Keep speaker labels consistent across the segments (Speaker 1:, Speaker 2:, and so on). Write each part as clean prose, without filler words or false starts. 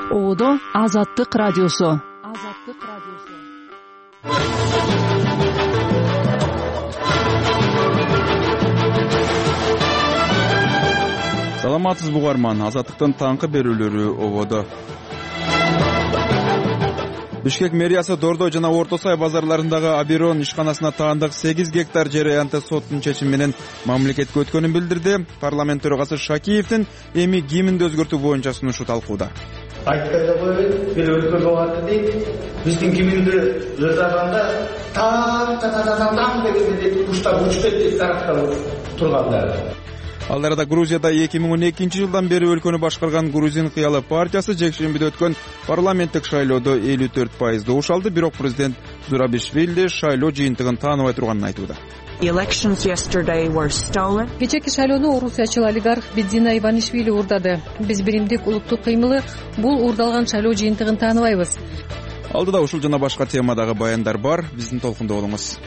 Speaker 1: Ободо Азаттык радиосу.
Speaker 2: Саламатсызбы угарман, Азаттыктын таңкы берүүлөрү ободо. Бишкек мэриясы Дордой жана Орто Сай базарларындагы Аберон ишканасына таандык 8 гектар жер аянты соттун чечими менен мамлекетке өткөнүн билдирди. Парламент төрагасы Шакиевдин эми гимнди өзгөртүү боюнча сунушу талкууда.
Speaker 3: Айтканда коюп, бир өлкө болот дейт. Биздин гимнди жазганда таң дегенде куштар учуп кетти тараптан тургандар.
Speaker 2: Ал арада Грузияда 2012 жылдан бери өлкөнү башкарган Грузин кыялы партиясы жекшембиде өткөн парламенттик шайлоодо 54% добуш алды, бирок президент Зурабишвили шайлоо жыйынтыгын тааныбай турганын айтууда.
Speaker 1: Кечээки шайлоону орусиячыл олигарх Бедзина Иванишвили уурдады. Биз биримдик улуттук кыймылы бул уурдалган шайлоо жыйынтыгын тааныбайбыз.
Speaker 2: Алдыда ушул жана башка темадагы баяндар бар, биздин толкунда болуңуз.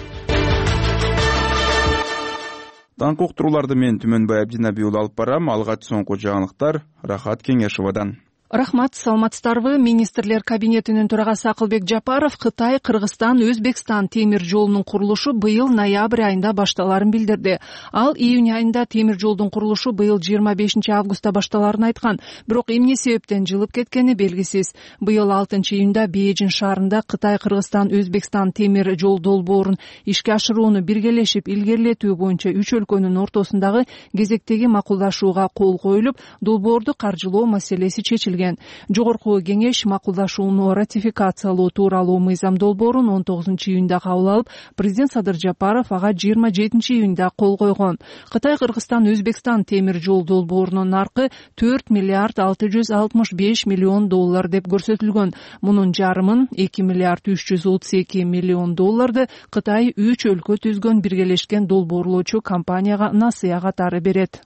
Speaker 2: Таңкы уктурууларды мен Түмөнбай Абдинабий уулу алып барам. Алгач соңку жаңылыктар Рахат Кеңешовадан.
Speaker 1: Рахмат, саламатсыздарбы? Министрлер кабинетинин төрагасы Акылбек Жапаров Кытай, Кыргызстан, Өзбекстан темир жолунун курулушу быйыл ноябрь айында башталарын билдирди. Ал июнь айында темир жолдун курулушу быйыл 25 августта башталарын айткан. Бирок эмне себептен жылып кеткени белгисиз. Быйыл 6 июнда Бейжин шаарында Кытай, Кыргызстан, Өзбекстан темир жол долбоорун ишке ашырууну биргелешип илгерилетүү боюнча 3 өлкөнүн ортосундагы кезектеги макулдашууга кол коюлуп, долбоорду каржылоо маселеси чечилген. Жогорку кеңеш макулдашууну ратификациялоо тууралуу мыйзам долбоорун 19 июнда кабыл алып, президент Садыр Жапаров ага 27 июнда кол койгон. Кытай, Кыргызстан, Өзбекстан темир жол долбоорунун наркы 4 миллиард 665 миллион доллар деп көрсөтүлгөн. Мунун жарымын 2 миллиард 332 миллион долларды Кытай 3 өлкө түзгөн биргелешкен долбоорлоочу компанияга насыя катары берет.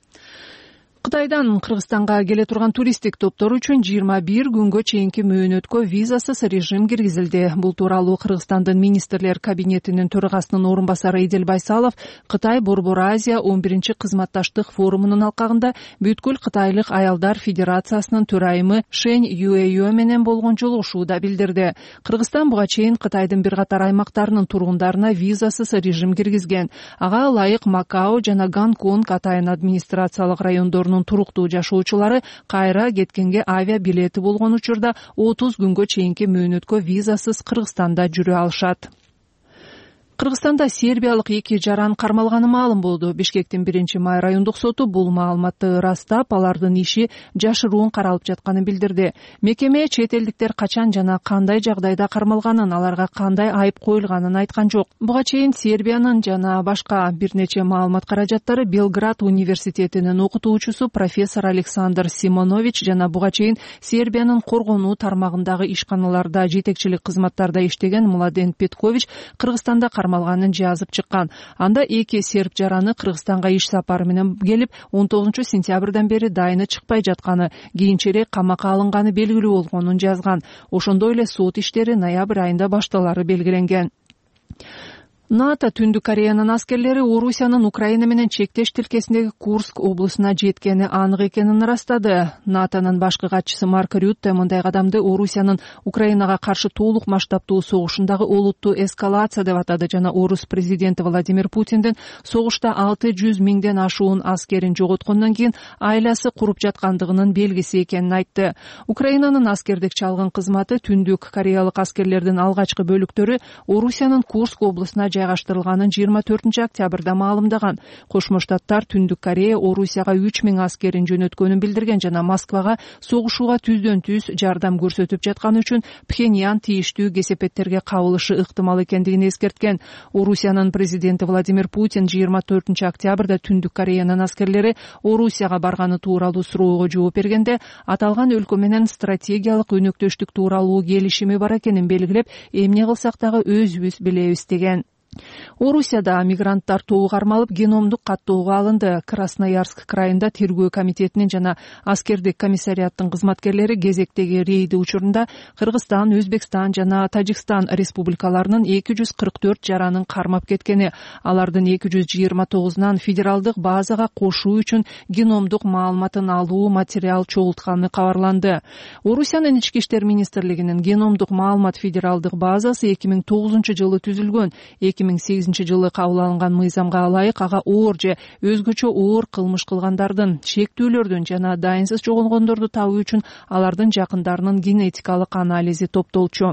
Speaker 1: Кытайдан Кыргызстанга келе турган туристтик топтор үчүн 21 күнгө чейинки мөөнөткө визасыз режим киргизилди. Бул тууралуу Кыргызстандын министрлер кабинетинин төрагасынын орун басары Эдил Байсалов Кытай Борбор Азия 11-чи кызматташтык форумунун алкагында бүткүл Кытайлык аялдар федерациясынын төрайымы Шэнь Юэйо менен болгон жолугушууда билдирди. Кыргызстан буга чейин Кытайдын бир катар аймактарынын тургундарына визасыз режим киргизген. Ага ылайык Макао жана Гонконг атайын администрациялык райондорунун туруктуу жашоочулары кайра кеткенге авиа билети болгон учурда 30 күнгө чейинки мөөнөткө визасыз Кыргызстанда жүрө алышат. Кыргызстанда сербиялык 2 жаран кармалганы маалым болду. Бишкектин 1-май райондук соту бул маалыматты ырастап, алардын иши жашыруун каралып жатканын билдирди. Мекеме чет элдиктер качан жана кандай жагдайда кармалганын, аларга кандай айып коюлганын айткан жок. Буга чейин Сербиянын жана башка бир нече маалымат каражаттары Белград университетинин окутуучусу профессор Александр Симонович жана буга чейин Сербиянын коргонуу тармагындагы ишканаларда жетекчилик кызматтарда иштеген Младен Петкович Кыргызстанда кармалганын жазып чыккан. Анда 2 серб жараны Кыргызстанга иш сапары менен келип, 19 сентябрдан бери дайыны чыкпай жатканы, кийинчерээк камакка алынганы белгилүү болгонун жазган. Ошондой эле сот иштери ноябрь айында башталары белгиленген. НАТО Түндүк Кореянын аскерлери Орусиянын Украина менен чектеш тилкесиндеги Курск облусуна жеткени анык экенин ырастады. НАТОнун башкы катчысы Марк Рютте мындай кадамды Орусиянын Украинага каршы толук масштабтуу согушундагы олуттуу эскалация деп атады жана орус президенти Владимир Путиндин согушта 600 миңден ашуун аскерин жоготкондон кийин айласы куруп жаткандыгынын белгиси экенин айтты. Украинанын аскердик чалгын кызматы Түндүк Кореялык аскерлердин алгачкы бөлүктөрү Орусиянын Курск облусуна жайгаштырылганын 24 октябрда маалымдаган. Кошмо Штаттар Түндүк Корея Орусияга 3000 аскерин жөнөткөнүн билдирген жана Москвага согушууга түздөн-түз жардам көрсөтүп жатканы үчүн Пхеньян тийиштүү кесепеттерге кабылышы ыктымал экендигин эскерткен. Орусиянын президенти Владимир Путин 24 октябрда Түндүк Кореянын аскерлери Орусияга барганы тууралуу суроого жооп бергенде, аталган өлкө менен стратегиялык өнөктөштүк тууралуу келишими бар экенин белгилеп, эмне кылсак дагы өзүбүз билебиз деген. Орусияда мигранттар тобу кармалып, геномдук каттоого алынды. Красноярск крайында тергөө комитетинин жана аскердик комиссариаттын кызматкерлери кезектеги рейди учурунда Кыргызстан, Өзбекстан жана Тажикстан республикаларынын 244 жаранын кармап кеткени, алардын 229унан федералдык базага кошуу үчүн геномдук маалыматын алуу материал чогултканы кабарланды. Орусиянын ички иштер министрлигинин геномдук маалымат федералдык базасы 2009-жылы түзүлгөн. 2008 жылы кабыл алынган мыйзамга ылайык ага оор же өзгөчө оор кылмыш кылгандардын, шектүүлөрдүн жана дайынсыз жоголгондорду табуу үчүн алардын жакындарынын генетикалык анализи топтолчу.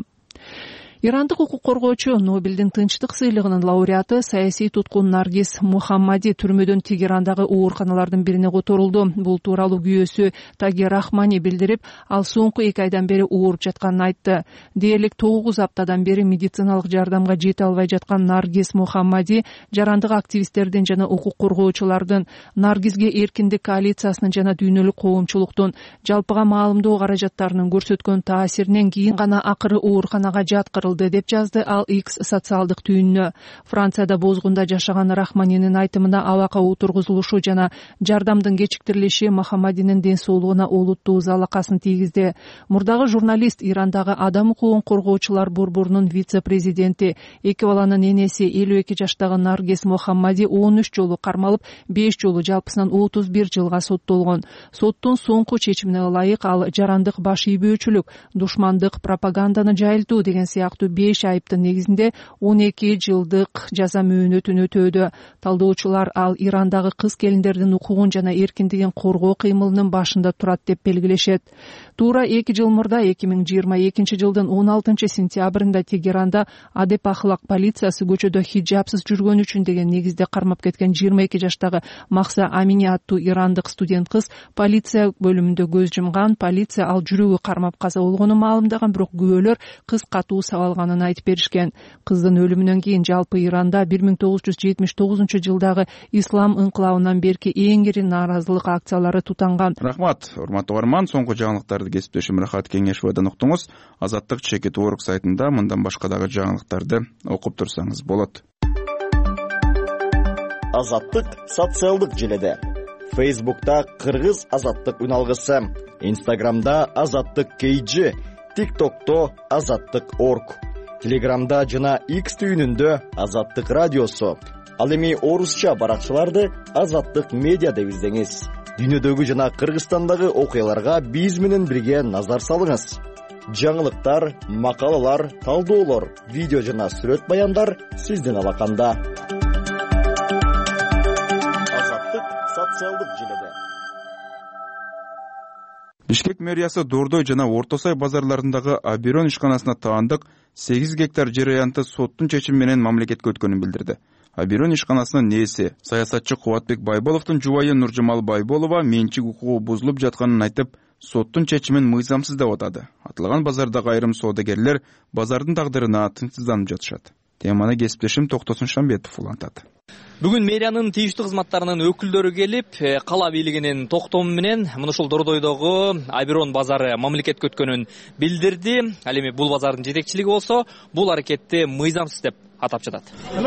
Speaker 1: Ирандык укук коргоочу, Нобелдин тынчтык сыйлыгынын лауреаты саясий туткун Наргиз Мухаммади түрмөдөн Тегерандагы ооруканалардын бирине которулду. Бул тууралуу күйөөсү Таги Рахмани билдирип, ал соңку 2 айдан бери ооруп жатканын айтты. Дээрлик 9 аптадан бери медициналык жардамга жете албай жаткан Наргиз Мухаммади жарандык активисттердин жана укук коргоочулардын, Наргизге эркиндик коалициясынын жана дүйнөлүк коомчулуктун жалпыга маалымдоо каражаттарынын көрсөткөн таасиринен кийин гана акыры ооруканага жаткырылды деп жазды ал X социалдык түйүнүнө. Францияда бозгунда жашаган Рахманинин айтымына абакка отургузулушу жана жардамдын кечиктирилиши Мухаммадинин ден соолугуна олуттуу залакасын тийгизди. Мурдагы журналист Ирандагы адам укугун коргоочулар борборунун вице-президенти, 2 баланын энеси 52 жаштагы Наргиз Мухаммади 13 жолу кармалып, 5 жолу жалпысынан 31 жылга соттолгон. Соттун соңку чечимине ылайык ал жарандык баш ийбөөчүлүк, душмандык, пропаганданы жайылтуу деген сыяктуу 5 айыптын негизинде 12 жылдык жаза мөөнөтүн өтөөдө. Талдоочулар ал Ирандагы кыз келиндердин укугун жана эркиндигин коргоо кыймылынын башында турат деп белгилешет. Туура 2 жыл мурда 2022 жылдын 16 сентябрында Тегеранда Адеп ахлак полициясы көчөдө хиджабсыз жүргөн үчүн деген негизде кармап кеткен 22 жаштагы Махса Амини аттуу ирандык студент кыз полиция бөлүмүндө көз жумган. Полиция ал жүрөгү кармап каза болгонун маалымдаган, бирок күбөлөр кыз катуу сабалганын айтып беришкен. Кыздын өлүмүнөн кийин жалпы Иранда 1979 жылдагы ислам ыңкылабынан берки эң ири нааразылык акциялары тутанган.
Speaker 2: Рахмат, урматтуу угарман. Соңку жаңылыктарды кесиптешим Рахат Кеңешовдон уктуңуз. Азаттык чекит орг сайтында мындан башка дагы жаңылыктарды окуп турсаңыз болот.
Speaker 4: Азаттык социалдык желеде. Facebook'ta Кыргыз азаттык үналгысы, Instagram'da азаттык KG, TikTok'ta азаттык орг, Telegram'da жана X түйүнүндө азаттык радиосу. Ал эми орусча баракчаларды азаттык медиа деп издеңиз. Дүйнөдөгү жана Кыргызстандагы окуяларга биз менен бирге назар салыңыз. Жаңылыктар, макалалар, талдоолор, видео жана сүрөт баяндар сиздин алаканда. Азаттык социалдык желеде.
Speaker 2: Бишкек мэриясы Дордой жана Орто Сай базарларындагы Аберон ишканасына таандык 8 гектар жер аянты соттун чечими менен мамлекетке өткөнүн билдирди. Аберон ишканасынын нээси саясатчы Кубатбек Байболовдун жубайы Нуржамал Байболова менчик укугу бузулуп жатканын айтып, соттун чечимин мыйзамсыз деп атады. Атылган базардагы айрым соодагерлер базардын тагдырына тынчсызданып жатышат. Теманы кесиптешим Токтосун Шамбетов улантат.
Speaker 5: Бүгүн мэриянын тийиштүү кызматтарынын өкүлдөрү келип, кала бийлигинин токтому менен мына ушул Дордойдогу Аберон базары мамлекетке өткөнүн билдирди. Ал эми бул базардын жетекчилиги болсо, бул аракетти мыйзамсыз деп атап жатат.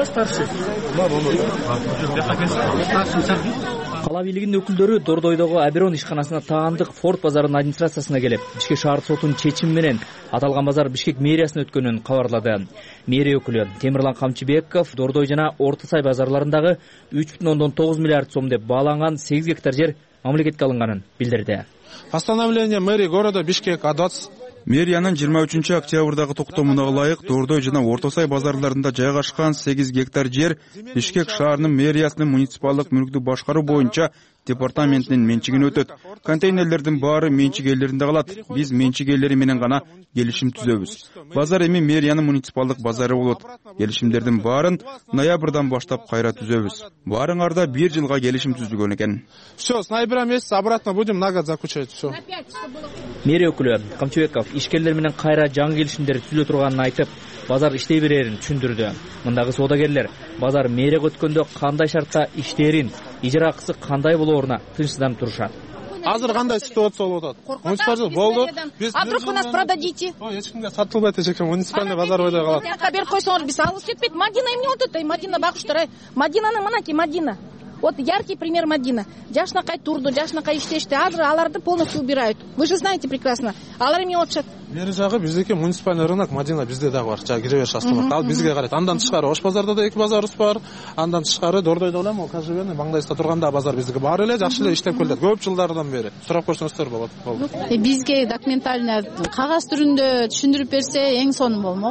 Speaker 5: Кала бийлигинин өкүлдөрү Дордойдогу Аберон ишканасына таандык Форт базарынын администрациясына келип, Бишкек шаар сотунун чечими менен аталган базар Бишкек мэриясына өткөнүн кабарлады. Мэрия өкүлү Темирлан Камчыбеков Дордой жана Орто Сай базарларындагы 3,9 миллиард сом деп бааланган 8 гектар жер мамлекетке алынганын билдирди.
Speaker 6: Постановление мэрии города Бишкек АДОЦ
Speaker 2: Мэриянын 23 октябрдагы токтомуна ылайык Дордой жана Орто Сай базарларында жайгашкан 8 гектар жер Бишкек шаарынын мэриясынын муниципалдык мүлктү башкаруу боюнча департаментинин менчигине өтөт. Контейнерлердин баары менчик ээлеринде калат. Биз менчик ээлери менен гана келишим түзөбүз. Базар эми мэриянын муниципалдык базары болот. Келишимдердин баарын ноябрдан баштап кайра түзөбүз. Баарыңарда 1 жылга келишим түзүлгөн экен.
Speaker 6: Всё, с ноября месяца обратно будем на год заключать. Всё.
Speaker 5: Мэрия өкүлү Камчыбеков ишкерлер менен кайра жаңы келишимдер түзүлө турганын айтып, базар иштей берерин түшүндүрдү. Мындагы соодагерлер базар мэрияга өткөндө кандай шартта иштээрин, ижара акысы кандай болооруна тынчсызданып турушат.
Speaker 6: азыр кандай ситуация болуп атат? Муниципалдык болду.
Speaker 7: А вдруг вы нас продадите?
Speaker 6: Эч кимге сатылбайт эчекен, муниципальный базар бойдой калат.
Speaker 7: Берип койсоңор биз алып кетпейт. Мадина эмне болуп атат? Мадина багыштыр. Мадинаны мынакей Мадина. Вот яркий пример Мадина. Жашынакай турду, жашынакай иштешти. Азыр аларды полностью убирают. Вы же знаете прекрасно. Алар эмне болуп атат?
Speaker 6: Бери жагы биздики муниципальный рынок Мадина bizde дагы бар. Жана кире бериш астыбарда. Ал бизге карайт. Андан тышкары Ош базарда да 2 базарыбыз бар. Андан тышкары Дордойдо эле, могу Кажыбек маңдайсында турганда базар биздики бар эле, жакшы эле иштеп келет. Көп жылдардан бери. Сурап көрсөңүздөр болот.
Speaker 8: Бизге документально кагаз түрүндө түшүндүрүп берсе эң сонун болмок.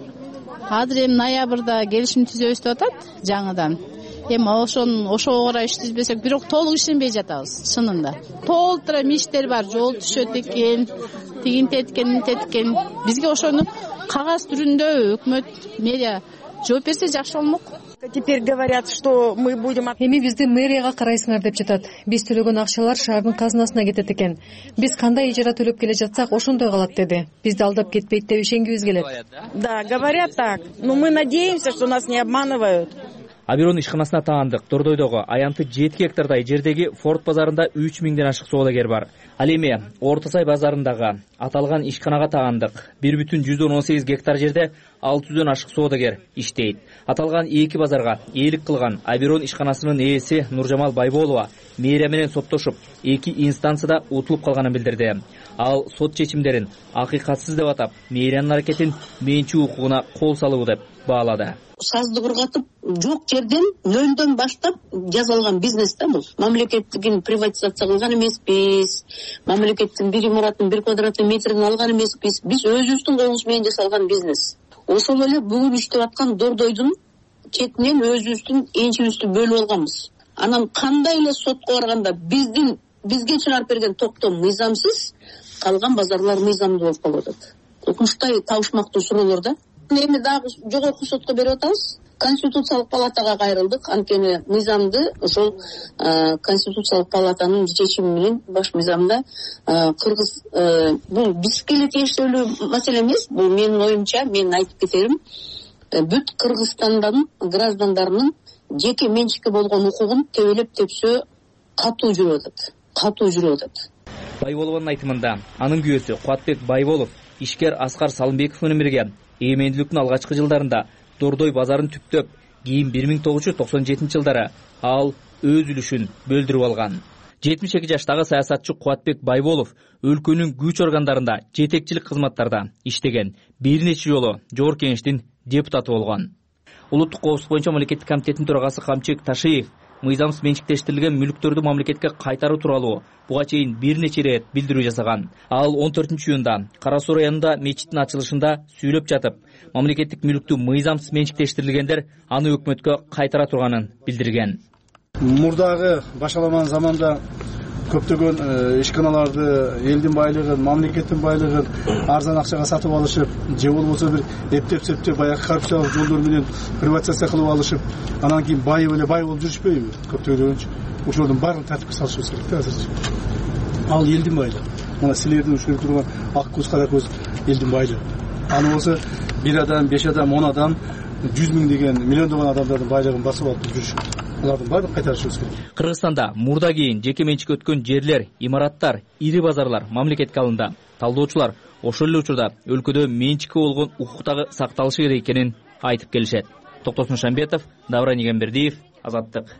Speaker 8: Азыр эми ноябрда келишим түзөбүз деп атат жаңыдан. Эми ошого карай иш түзбөсөк, бирок толук ишенбей жатабыз, чынында. Толтура иштер бар, жол түшөт экен, тигин теткен. Бизге ошону кагаз түрүндө өкмөт, мэрия жооп берсе жакшы болмок.
Speaker 9: Теперь говорят, что мы будем...
Speaker 10: Эми бизди мэрияга карайсыңар деп жатат. Биз төлөгөн акчалар шаардын казынасына кетет экен. Биз кандай ижара төлөп келе жатсак, ошондой калат деди. Бизди алдап кетпейт деп ишенгибиз келет.
Speaker 9: Да, говорят так. Но мы надеемся, что нас не обманывают.
Speaker 5: Аберон ишканасына таандык Дордойдогу аянты 7 гектардай жердеги Форт базарында 3000ден ашык соодагер бар. Ал эми Орто Сай базарындагы аталган ишканага таандык 1,118 гектар жерде 600дөн ашык соодагер иштейт. Аталган 2 базарга ээлик кылган Аберон ишканасынын ээси Нуржамал Байболова мэрия менен соттошуп 2 инстанцияда утулуп калганын билдирди. Ал сот чечимдерин акыйкатсыз деп атап, мэриянын аракетин менчи укугуна кол салуу деп баалады.
Speaker 11: Сазды кургатып, жок жерден, нөлдөн баштап жасалган бизнес да бул. Мамлекеттигин приватизация кылган эмеспиз. Мамлекеттин бир имараттын 1 квадратный метрин алган эмеспиз. Биз өзүбүздүн колубуз менен жасалган бизнес. Ошол эле бүгүн иштеп аткан Дордойдун четинен өзүбүздүн энчибизди бөлүп алганбыз. Анан кандай эле сотко барганда бизге чыгарып берген токтом мыйзамсыз, калган базарлар мыйзамдуу болуп калып атат. Ушундай табышмактуу суроолор да. Эми дагы жогорку сотко берип атабыз. Конституциялык палатага кайрылдык. Анткени мыйзамды ошол Конституциялык палатанын чечими менен баш мыйзамда кыргыз бул бизге эле тиешелүү маселе эмес. Бул менин оюмча, мен айтып кетерим. Бүт Кыргызстандын граждандарынын жеке менчикке болгон укугун тебелеп тепсөө катуу жүрүп атат.
Speaker 5: Байболованын айтымында анын күйөөсү Кубатбек Байболов ишкер Аскар Салымбеков менен бирге эгемендүүлүктүн алгачкы жылдарында Дордой базарын түптөп, кийин 1997 жылдары ал өз үлүшүн бөлдүрүп алган. 72 жаштагы саясатчы Кубатбек Байболов өлкөнүн күч органдарында жетекчилик кызматтарда иштеген, бир нече жолу Жогорку Кеңештин депутаты болгон. Улуттук коопсуздук боюнча мамлекеттик комитеттин төрагасы Камчыбек Ташиев мыйзамсыз менчиктештирилген мүлктөрдү мамлекетке кайтаруу тууралуу буга чейин бир нече ирет билдирүү жасаган. Ал 14-июнда Кара Суу районунда мечиттин ачылышында сүйлөп жатып, мамлекеттик мүлктү мыйзамсыз менчиктештирилгендер аны өкмөткө кайтара турганын билдирген.
Speaker 12: Мурдагы башаламан заманда көптөгөн ишканаларды элдин байлыгын, мамлекеттин байлыгын арзан акчага сатып алышып, же болбосо бир эптеп-септеп баягы коррупциялык жолдор менен приватизация кылып алышып, анан кийин байып эле бай болуп жүрүшпөйбү? Көптөгөн ошолордун баарын тартипке салышыбыз керек да азырчы. Ал элдин байлыгы. Мына силердин ушул турган ак көз кара көз элдин байлыгы. Аны болсо 1 адам, 5 адам, 10 адам, 100 миң деген миллиондогон адамдардын байлыгын басып алып жүрүшөт. Алардын баарын кайтарышыбыз керек.
Speaker 5: Кыргызстанда мурда кийин жеке менчикке өткөн жерлер, имараттар, ири базарлар мамлекетке алынды. Талдоочулар ошол эле учурда өлкөдө менчикке болгон укуктагы сакталышы керек экенин айтып келишет. Токтосун Шамбетов, Давран Игенбердиев, Азаттык.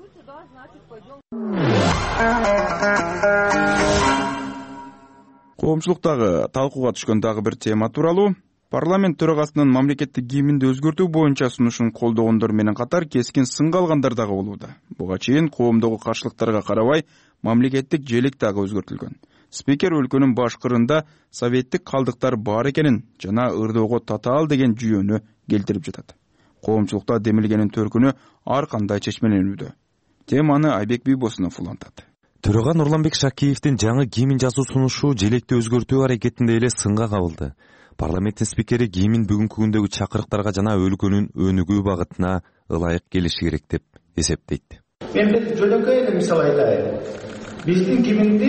Speaker 2: Коомчулуктагы талкууга түшкөн дагы бир тема тууралуу. Парламент төрагасынын мамлекеттик гимнди өзгөртүү боюнча сунушун колдогондор менен катар кескин сынга алгандар дагы болууда. Буга чейин коомдогу каршылыктарга карабай мамлекеттик желек дагы өзгөртүлгөн. Спикер өлкөнүн башкырында советтик калдыктар бар экенин жана ырдоого татаал деген жүйөнү келтирип жатат. Коомчулукта демилгенин төркүнү ар кандай чечмеленүүдө. Теманы Айбек Бийбосунов улантат.
Speaker 13: Төрага Нурланбек Шакиевдин жаңы гимн жазуу сунушу желекти өзгөртүү аракетинде эле сынга кабылды. Парламенттин спикери гимн бүгүнкү күндөгү чакырыктарга жана өлкөнүн өнүгүү багытына ылайык келиши керек деп эсептейт.
Speaker 3: Мен бир жөнөкөй эле мисал айтайын. Биздин гимнди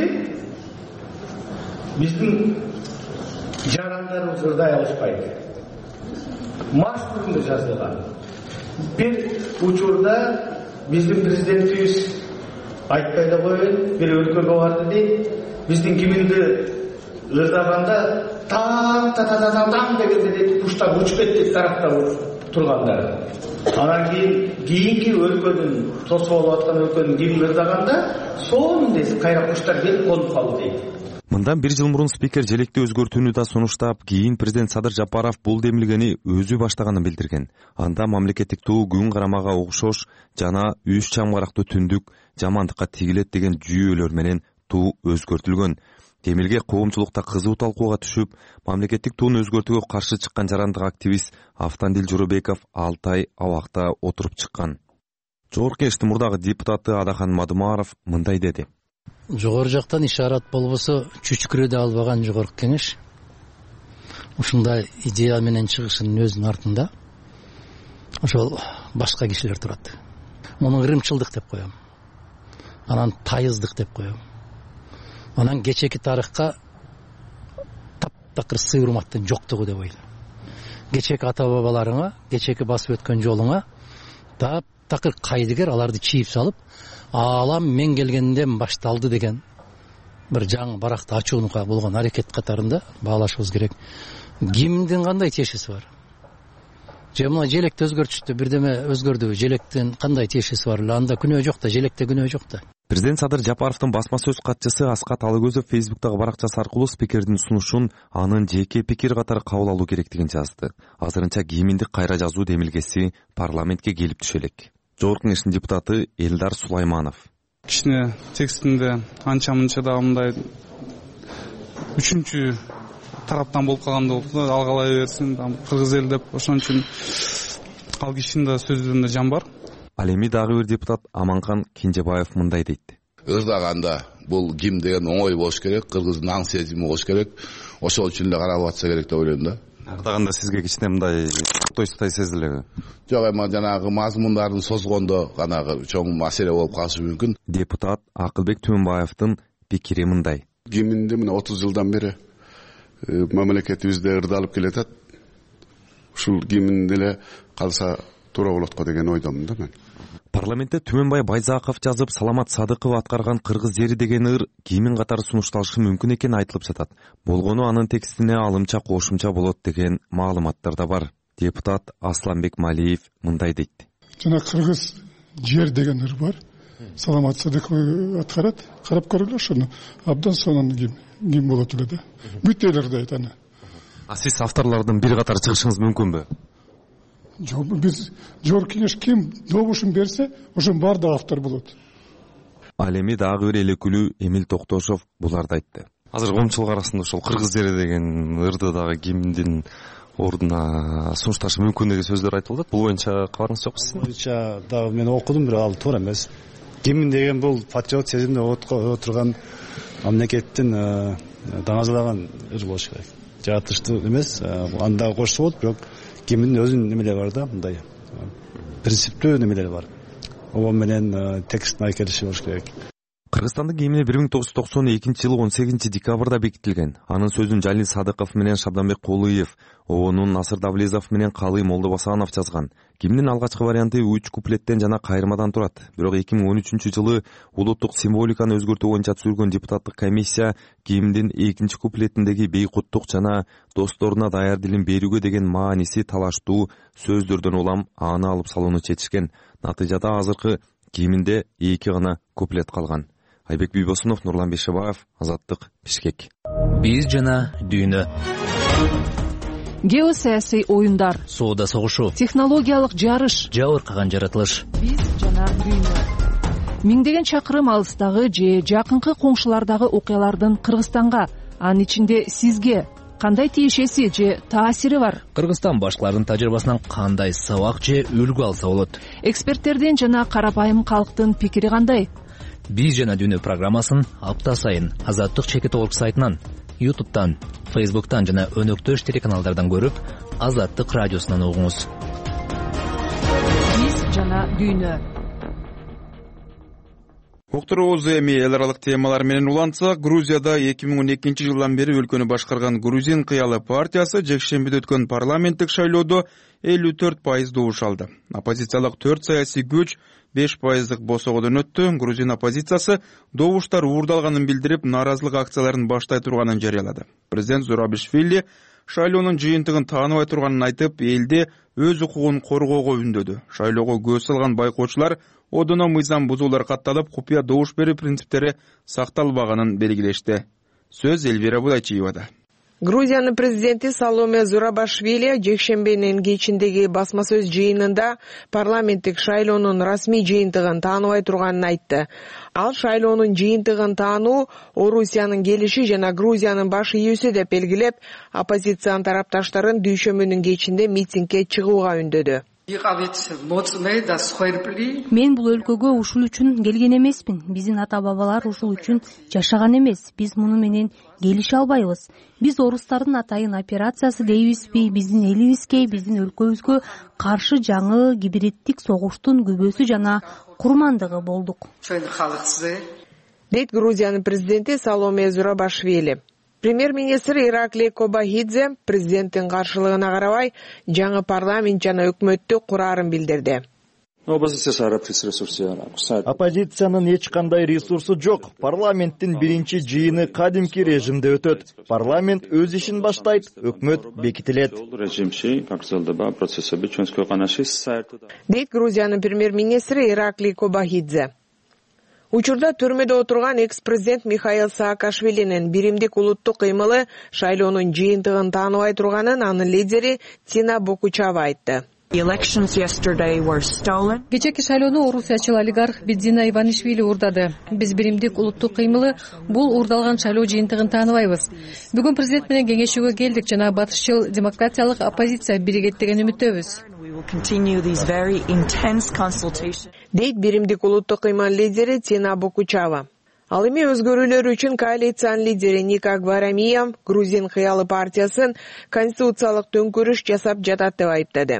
Speaker 3: биздин жарандарыбыз ырдай алышпайт. Марш түрүндө жазылган. Бир учурда биздин президентибиз айтпай да коебуз, бир өлкөгө барды дейт. Биздин киминди ырдаганда таң дегенде дейт куштар учуп кетти тарапта тургандар. Анан кийинки өлкөнүн тосуп алып аткан өлкөнүн кимин ырдаганда сонун дейт кайра куштар келип конуп калды дейт.
Speaker 13: Мындан 1 жыл мурун спикер желекти өзгөртүүнү да сунуштап, кийин президент Садыр Жапаров бул демилгени өзү баштаганын билдирген. Анда мамлекеттик туу күн карамага окшош жана үч чамгарактуу түндүк жамандыкка тигилет деген жүйөлөр менен туу өзгөртүлгөн. Демилге коомчулукта кызуу талкууга түшүп, мамлекеттик тууну өзгөртүүгө каршы чыккан жарандык активист Автандил Жоробеков 6 ай абакта отуруп чыккан. Жогорку Кеңештин мурдагы депутаты Адахан Мадумаров мындай деди.
Speaker 14: Жогору жактан ишарат болбосо чүчкүрө да албаган Жогорку Кеңеш ушундай идея менен чыгышынын өзүнүн артында ошол башка кишилер турат. Муну ырымчылдык деп коем. Анан тайыздык деп коем. Анан кечеки тарыхка таптакыр сыйырматтын жоктугу деп ойлойм. Кечеки ата бабаларыңа, кечеки басып өткөн жолуңа таптакыр кайдыгер аларды чийип салып, алам мен келгенден башталды деген бир жаңы баракты ачууга болгон аракет катарында баалашыбыз керек. Кимдин кандай тиешеси бар? Же мына желекти өзгөртүштү, бирдеме өзгөрдү, желектин кандай тиешеси бар? Анда күнөө жок да, желекте күнөө жок да.
Speaker 13: Президент Садыр Жапаровдун басма сөз катчысы Аскат Алыгөзов Фейсбуктагы баракчасы аркылуу спикердин сунушун анын жеке пикир катары кабыл алуу керектигин жазды. Азырынча кийиминди кайра жазуу демилгеси парламентке келип түшө элек. Жогорку Кеңештин депутаты Элдар Сулайманов.
Speaker 15: Кичине текстинде анча-мынча да мындай үчүнчү тараптан болуп калгандай болуп да, алгалай берсин, кыргыз эл деп, ошон үчүн ал кишинин да сөздөрүндө жан бар.
Speaker 13: Ал эми дагы бир депутат Аманкан Кенжебаев мындай дейт.
Speaker 16: Ырдаганда бул ким деген оңой болуш керек, кыргыздын аң сезими болуш керек. Ошол үчүн эле каралып атса керек деп ойлойм да.
Speaker 13: Ырдаганда сизге кичине мындай тойсутай сезилеби?
Speaker 16: Жок, эми жанагы мазмундарын созгондо гана чоң маселе болуп калышы мүмкүн.
Speaker 13: Депутат Акылбек Түмөнбаевдин пикири мындай.
Speaker 17: Киминде мына 30 жылдан бери мамлекетибизде ырдалып келатат. Ушул киминде эле калса туура болот го деген ойдомун да мен.
Speaker 13: Парламентте Түмөнбай Байзаков жазып, Саламат Садыков аткарган кыргыз ери деген ыр кимин катары сунушталышы мүмкүн экени айтылып жатат. Болгону анын текстине алымча кошумча болот деген маалыматтар да бар. Депутат Асланбек Малиев мындай дейт.
Speaker 18: Жана кыргыз жер деген ыр бар. Саламат Садыков аткарат. Карап көрөлү ошону. Абдан сонун ким болот эле да. Бүт эл ырдайт аны.
Speaker 13: Сиз авторлордун бир катары чыгышыңыз мүмкүнбү?
Speaker 18: Жок, биз Жогорку Кеңеш ким добушун берсе, ошонун баардыгы автор болот.
Speaker 13: Ал эми дагы бир элекүлүү Эмил Токтошов буларды айтты. Азыр коомчулук арасында ошол кыргыз ери деген ырды дагы кимдин ордуна сунушташы мүмкүн деген сөздөр айтылды. Бул боюнча кабарыңыз жокпу сиздин?
Speaker 12: Боюнча дагы мен окудум, бирок ал туура эмес. Кимин деген бул патриот сезимде отурган мамлекеттин даңазалаган ыр болуш керек. Жаратыштуу эмес, анда кошсо болот, бирок кимдин өзүнүн немелери бар да, мындай принциптүү немелери бар. Ого менен текстин айкелиши болуш керек.
Speaker 13: Кыргызстандын кийимине 1992-жылы 18-декабрда бекитилген. Анын сөзүн Жалил Садыков менен Шабданбек Кулыев, Оонун Насыр Давлезов менен Калый Молдобасанов жазган. Кийимдин алгачкы варианты 3 куплеттен жана кайрмадан турат. Бирок 2013-жылы улуттук символиканы өзгөртүү боюнча түзүлгөн депутаттык комиссия кийимдин 2 куплетиндеги бейкуттук жана досторуна даяр дилин берүүгө деген мааниси талаштуу сөздөрдөн улам аны алып салууну чечишкен. Натыйжада азыркы кийиминде 2 гана куплет калган. Айбек Бийбосунов, Нурлан Бешебаев, Азаттык, Бишкек.
Speaker 5: Биз жана дүйнө.
Speaker 1: Геосаясий оюндар.
Speaker 5: Соода согушу.
Speaker 1: Технологиялык жарыш.
Speaker 5: Жабыркаган жаратылыш.
Speaker 1: Биз жана дүйнө. Миңдеген чакырым алыстагы же жакынкы коңшулардагы окуялардын Кыргызстанга, анын ичинде сизге кандай тиешеси же таасири бар?
Speaker 5: Кыргызстан башкалардын тажрыйбасынан кандай сабак же үлгү алса болот?
Speaker 1: Эксперттердин жана карапайым калктын пикири кандай?
Speaker 5: Биз жана дүйнө программасын апта сайын Азаттык чекит орг сайтынан, YouTube'дан, Facebook'tan жана өнөктөш телеканалдардан көрүп, Азаттык радиосунан угуңуз.
Speaker 1: Биз жана дүйнө.
Speaker 2: Уктуруубуз эми эл аралык темалар менен улантсак, Грузияда 2012 жылдан бери өлкөнү башкарган Грузин кыялы партиясы жекшембиде өткөн парламенттик шайлоодо 54% добуш алды. Оппозициялык 4 саясий күч 5% босогодон өттү. Грузин оппозициясы добуштар уурдалганын билдирип, нааразылык акцияларын баштай турганын жарыялады. Президент Зурабишвили шайлоонун жыйынтыгын тааныбай турганын айтып, элде өз укугун коргоого үндөдү. Шайлоого көз салган байкоочулар одоно мыйзам бузуулар катталып, купуя добуш берүү принциптери сакталбаганын белгилешти. Сөз Эльвира Будайчиевада.
Speaker 19: Грузиянын президенти Саломе Зурабишвили жекшембинин кечиндеги басма сөз жыйынында парламенттик шайлоонун расмий жыйынтыгын тааныбай турганын айтты. Ал шайлоонун жыйынтыгын таануу Орусиянын келиши жана Грузиянын баш ийүүсү деп белгилеп, оппозициянын тарапташтарын дүйшөмбүнүн кечинде митингге чыгууга үндөдү.
Speaker 20: Мен бул өлкөгө ушул үчүн келген эмесмин. Биздин ата-бабалар ушул үчүн жашаган эмес. Биз муну менен келише албайбыз. Биз орустардын атайын операциясы дейбизби? Биздин элибизге, биздин өлкөбүзгө каршы жаңы гибриддик согуштун күбөсү жана курмандыгы болдук.
Speaker 19: Дейт Грузиянын президенти Саломе Зурабишвили. Премьер-министр Ираклий Кобахидзе президенттин каршылыгына карабай жаңы парламент жана өкмөттү курарын билдирди.
Speaker 4: Оппозициянын эч кандай ресурсу жок. Парламенттин биринчи жыйыны кадимки режимде өтөт. Парламент өз ишин баштайт, өкмөт бекитилет.
Speaker 19: Дейт Грузиянын премьер-министри Ираклий Кобахидзе. Учурда түрмөдө отурган экс-президент Михаил Саакашвилинин биримдик улуттук кыймылы шайлоонун жыйынтыгын тааныбай турганын анын лидери Тина Бокучава айтты.
Speaker 10: Кечээки шайлоону орусиячыл олигарх Бидзина Иванишвили уурдады. Биз биримдик улуттук кыймылы бул уурдалган шайлоо жыйынтыгын тааныбайбыз. Бүгүн президент менен кеңешүүгө келдик жана батышчыл демократиялык оппозиция биригет деген үмүттөбүз.
Speaker 19: Дейт биримдик улуттук кыймыл лидери Тина Бокучава. Ал эми өзгөрүүлөр үчүн коалициянын лидери Ника Гварамия Грузин кыялы партиясын конституциялык төңкөрүш жасап жатат деп айыптады.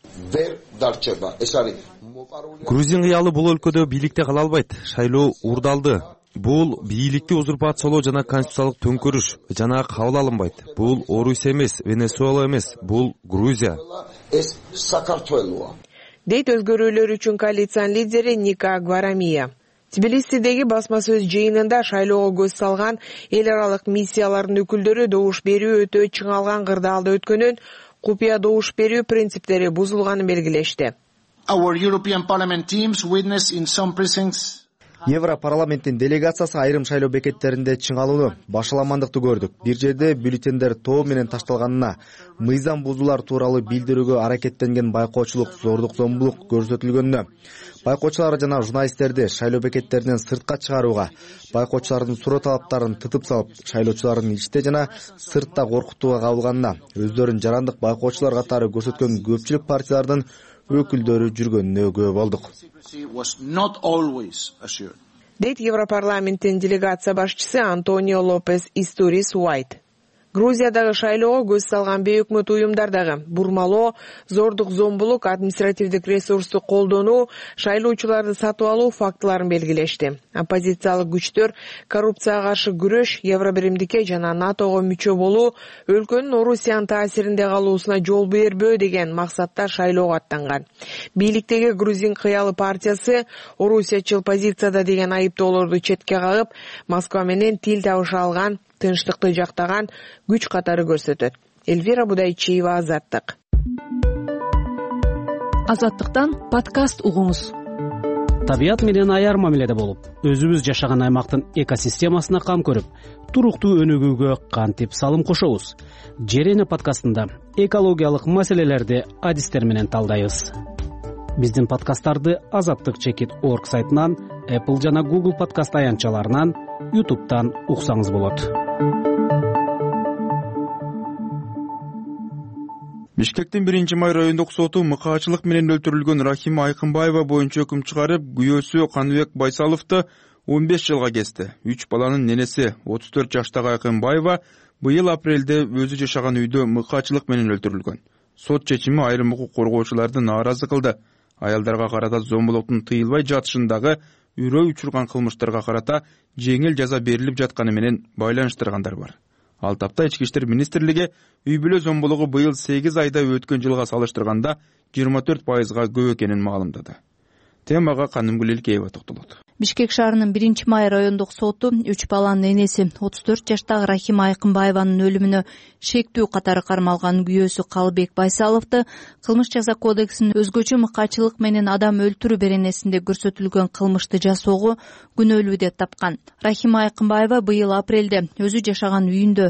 Speaker 13: Грузин кыялы бул өлкөдө бийликте кала албайт. Шайлоо уурдалды. Бул бийликти узурпациялоо жана конституциялык төңкөрүш жана кабыл алынбайт. Бул Орусия эмес, Венесуэла эмес, бул Грузия.
Speaker 19: Дейт өзгөрүүлөр үчүн коалициянын лидери Ника Гварамия. Тбилисидеги басма сөз жыйынында шайлоого көз салган эл аралык миссиялардын өкүлдөрү добуш берүү өтө чыңалган кырдаалда өткөнүн, купуя добуш берүү принциптери бузулганын белгилешти.
Speaker 4: Европарламенттин делегациясы айрым шайлоо бекеттеринде чыңалууну, башаламандыкты көрдүк. Бир жерде бюллетендер тоо менен ташталганына, мыйзам бузуулар тууралуу билдирүүгө аракеттенген байкоочулук, зордук зомбулук көрсөтүлгөнүнө, байкоочулар жана журналисттерди шайлоо бекеттеринен сыртка чыгарууга, байкоочулардын суроо талаптарын тытып салып, шайлоочулардын ичте жана сыртта коркутууга кабылганына, өздөрүн жарандык байкоочулар катары көрсөткөн көпчүлүк партиялардын өкүлдөрү жүргөнүнө күбө болдук.
Speaker 19: Дейт Европарламенттин делегация башчысы Антонио Лопес Истурис Уайт. Грузиядагы шайлоого көз салган бейөкмөт уюмдардагы бурмалоо, зордук зомбулук, административдик ресурсту колдонуу, шайлоочуларды сатып алуу фактыларын белгилешти. Оппозициялык күчтөр коррупцияга каршы күрөш, Евробиримдикке жана НАТОго мүчө болуу, өлкөнүн Орусиянын таасиринде калуусуна жол бербөө деген максатта шайлоого аттанган. Бийликтеги Грузин кыялы партиясы орусиячыл позицияда деген айыптоолорду четке кагып, Москва менен тил табыша алган, тынчтыкты жактаган күч катары көрсөтөт. Эльвира Будайчиева, Азаттык.
Speaker 1: Азаттыктан подкаст угуңуз.
Speaker 21: Табият менен аяр мамиледе болуп, өзүбүз жашаган аймактын экосистемасына кам көрүп, туруктуу өнүгүүгө кантип салым кошобуз? Жерене подкастында экологиялык маселелерди адистер менен талдайбыз. Биздин подкасттарды azattik.org сайтынан, Apple жана Google подкаст аянтчаларынан, YouTube'тан уксаңыз болот.
Speaker 2: Бишкектин 1-май райондук соту мыкаачылык менен өлтүрүлгөн Рахима Айкынбаева боюнча өкүм чыгарып, күйөөсү Каныбек Байсаловду 15 жылга кести. 3 баланын ненеси 34 жаштагы Айкынбаева быйыл апрелде өзү жашаган үйдө мыкаачылык менен өлтүрүлгөн. Сот чечими айрым укук коргоочуларды нааразы кылды. Аялдарга карата зомбулуктун тыйылбай жатышындагы үрөй учурган кылмыштарга карата жеңил жаза берилип жатканы менен байланыштыргандар бар. Ал тапта Ички иштер министрлиги үй бүлө зомбулугу быйыл 8 айда өткөн жылга салыштырганда 24%га көп экенин маалымдады. Темага Канымгүл Элкеева токтолот.
Speaker 7: Бишкек шаарынын 1-май райондук соту 3 баланын энеси 34 жаштагы Рахима Айкынбаеванын өлүмүнө шектүү катары кармалган күйөөсү Калыбек Байсаловду кылмыш жаза кодексинин өзгөчө мыкаачылык менен адам өлтүрүү беренесинде көрсөтүлгөн кылмышты жасоого күнөөлүү деп тапкан. Рахима Айкынбаева быйыл апрелде өзү жашаган үйүндө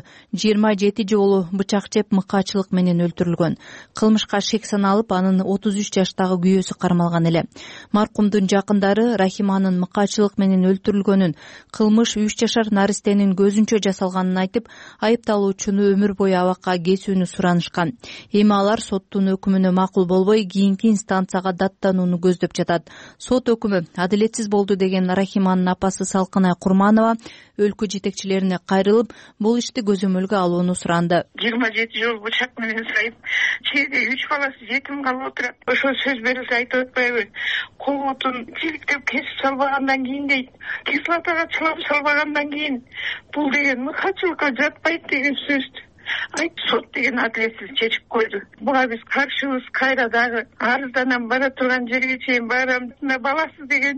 Speaker 7: 27 жолу бычак жеп мыкаачылык менен өлтүрүлгөн. Кылмышка шек саналып, анын 33 жаштагы күйөөсү кармалган эле. Маркумдун жакындары Рахиманын мыкаачылык менен өлтүрүлгөнүн, кылмыш 3 жашар наристенин көзүнчө жасалганын айтып, айыпталуучуну өмүр бою абакка кесүүнү суранышкан. Эми алар соттун өкүмүнө макул болбой, кийинки инстанцияга даттанууну көздөп жатат. Сот өкүмү адилетсиз болду деген Рахиманын апасы Салкынай Курманова өлкө жетекчилерине кайрылып, бул ишти көзөмөлгө алууну суранды.
Speaker 22: 27 жол бычак менен сайып, чейде 3 баласы жетим калып отурат. Ошо сөз берилсе айтып атпайбы? Колотун тиликтеп кесип салбагандан кийин дейт, кислотага чылап салбагандан кийин бул деген мыкаачылыкка жатпайт деген сөздү айтып, сот деген адилетсиз чечип койду. Буга биз каршыбыз. Кайра дагы арызданам, бара турган жерге чейин барам. Баласы деген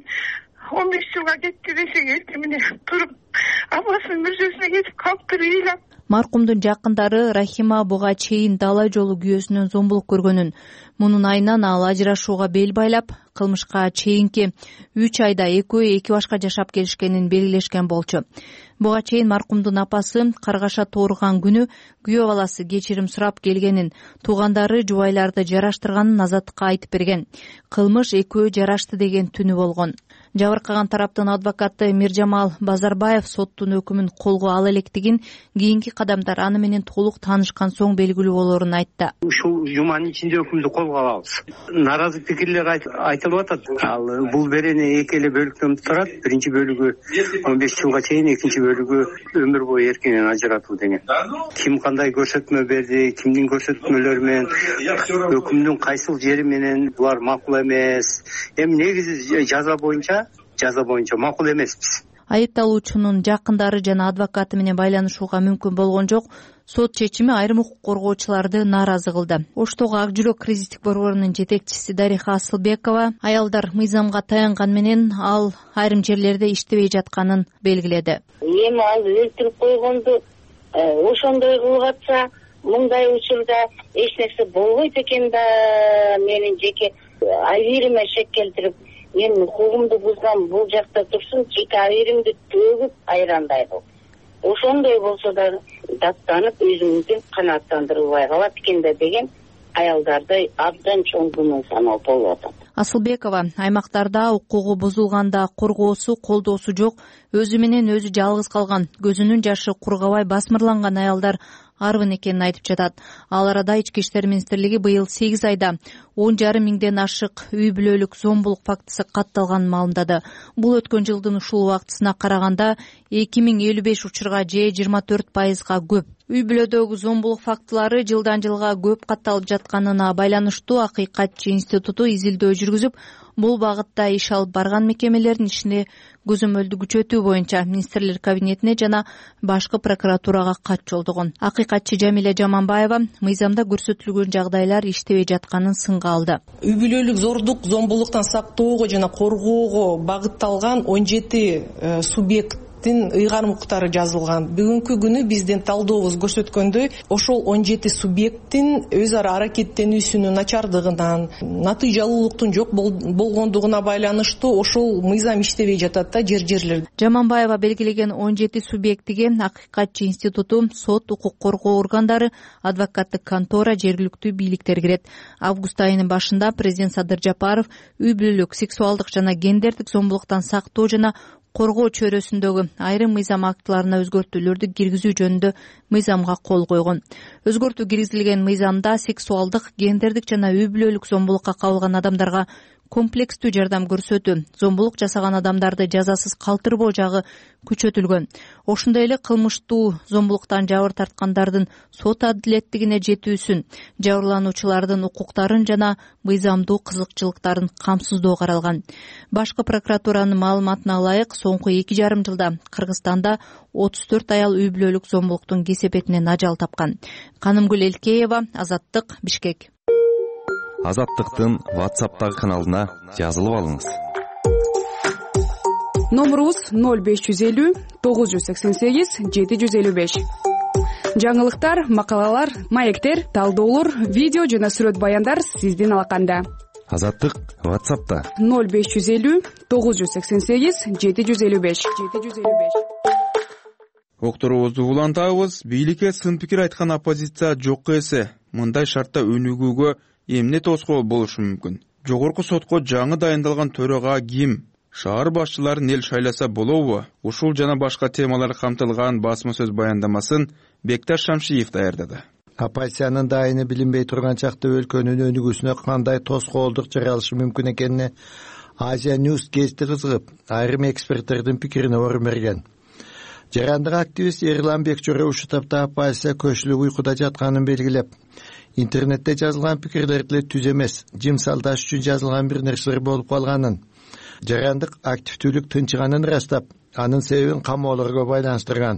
Speaker 22: 15 жылга кетти десек, эртемине туруп апасынын мүрзөсүнө кетип калыптыр ыйлап.
Speaker 7: Маркумдун жакындары Рахима буга чейин дала жолу күйөөсүнөн зомбулук көргөнүн, мунун айынан ал ажырашууга бел байлап, кылмышка чейинки 3 айда экөө эки башка жашап келишкенин белгилешкен болчу. Буга чейин маркумдун апасы каргаша тууруган күнү күйөө баласы кечирим сурап келгенин, туугандары жубайларды жараштырганын Азаттыкка айтып берген. Кылмыш экөө жарашты деген түнү болгон. Жабыркаган тараптын адвокаты Миржамал Базарбаев соттун өкүмүн колго ала электигин, кийинки кадамдар аны менен толук таанышкан соң белгилүү болорун айтты.
Speaker 23: Ушул жуманын ичинде өкүмдү колго алабыз. Наразы пикирлер айтылып атат. Ал бул берене эки эле бөлүктөн турат. Биринчи бөлүгү 15 жылга чейин, экинчи бөлүгү өмүр бою эркинен ажыратуу деген. Ким кандай көрсөтмө берди, кимдин көрсөтмөлөрү менен, өкүмдүн кайсыл жери менен булар макул эмес. Эми негизи жаза боюнча макул эмеспиз.
Speaker 7: Айыпталуучунун жакындары жана адвокаты менен байланышууга мүмкүн болгон жок. Сот чечими айрым укук коргоочуларды нааразы кылды. Оштогу Ак жүрөк кризистик борборунун жетекчиси Дариха Асылбекова аялдар мыйзамга таянган менен ал айрым жерлерде иштебей жатканын белгиледи.
Speaker 24: Эми ал өлтүрүп койгонду ошондой кылып атса, мындай учурда эч нерсе болбойт экен да, менин жеке абийириме шек келтирип, мен укугумду бузгам, бул жакта турсун, жеке абийиримди төгүп айрандайды. Ошондой болсо да даттанып, өзүмдү канааттандырылбай калат экен да деген аялдарды абдан чоң күнөө саноо болуп атат.
Speaker 7: Асылбекова аймактарда укугу бузулганда коргоосу, колдоосу жок, өзү менен өзү жалгыз калган, көзүнүн жашы кургабай басмырланган аялдар арбын экенин айтып жатат. Ал арада Ички иштер министрлиги быйыл 8 айда 10,5 миңден ашык үй бүлөлүк зомбулук фактысы катталганын маалымдады. Бул өткөн жылдын ушул убактысына караганда 2055 учурга же 24%га көп. Үй бүлөдөгү зомбулук фактылары жылдан жылга көп катталып жатканына байланыштуу Акыйкатчы институту изилдөө жүргүзүп, бул багытта иш алып барган мекемелердин ишине көзөмөлдү күчөтүү боюнча министрлер кабинетине жана башкы прокуратурага кат жолдогон. Акыйкатчы Жамиля Жаманбаева мыйзамда көрсөтүлгөн жагдайлар иштебей жатканын сынга алды.
Speaker 25: Үй бүлөлүк зордук, зомбулуктан сактоого жана коргоого багытталган 17 субъект ыйгарым укуктары жазылган. Бүгүнкү күнү биздин талдообуз көрсөткөндөй, ошол 17 субъекттин өз ара аракеттенүүсүнүн начардыгынан, натыйжалуулуктун жок болгондугуна байланыштуу ошол мыйзам иштебей жатат да жерлерде.
Speaker 7: Жаманбаева белгилеген 17 субъектиге Акыйкатчы институту, сот, укук коргоо органдары, адвокаттык контора, жергиликтүү бийликтер кирет. Август айынын башында президент Садыр Жапаров үй бүлөлүк, сексуалдык жана гендердик зомбулуктан сактоо жана коргоо чөйрөсүндөгү айрым мыйзам актыларына өзгөртүүлөрдү киргизүү жөнүндө мыйзамга кол койгон. Өзгөртүү киргизилген мыйзамда сексуалдык, гендердик жана үй бүлөлүк зомбулукка кабылган адамдарга комплекстүү жардам көрсөтүү, зомбулук жасаган адамдарды жазасыз калтырбоо жагы күчөтүлгөн. Ошондой эле кылмыштуу зомбулуктан жабыр тарткандардын сот адилеттигине жетүүсүн, жабырлануучулардын укуктарын жана мыйзамдуу кызыкчылыктарын камсыздоо каралган. Башкы прокуратуранын маалыматына ылайык, соңку 2,5 жылда Кыргызстанда 34 аял үй бүлөлүк зомбулуктун кесепетинен ажал тапкан. Канымгүл Элкеева, Азаттык, Бишкек.
Speaker 13: Азаттыктын WhatsApp'тагы каналына жазылып алыңыз.
Speaker 3: Номерубуз 0550 988 755. Жаңылыктар, макалалар, маектер, талдоолор, видео жана сүрөт баяндар сиздин алаканда.
Speaker 13: Азаттык WhatsApp'та
Speaker 3: 0550 988 755.
Speaker 2: Окторубузду улантабыз. Бийликке сын пикир айткан оппозиция жокко эсе. Мындай шартта өнүгүүгө эмне тоскоол болушу мүмкүн? Жогорку сотко жаңы дайындалган төрага ким? Шаар башчыларын эл шайласа болобу? Ушул жана башка темалар камтылган басма сөз баяндамасын Бекташ Шамшиев даярдады.
Speaker 6: Оппозициянын дайыны билинбей турган чакта өлкөнүн өнүгүүсүнө кандай тоскоолдук жаралышы мүмкүн экенине Азия News гезити кызыгып, айрым эксперттердин пикирине орун берген. Жарандык активист Эрлан Бекчөрө ушул тапта оппозиция көчүлүп уйкуда жатканын белгилеп, интернетте жазылган пикирлер деле түз эмес, жим салдаш үчүн жазылган бир нерселер болуп калганын, жарандык активдүүлүк тынчыганын ырастап, анын себебин камоолорго байланыштырган.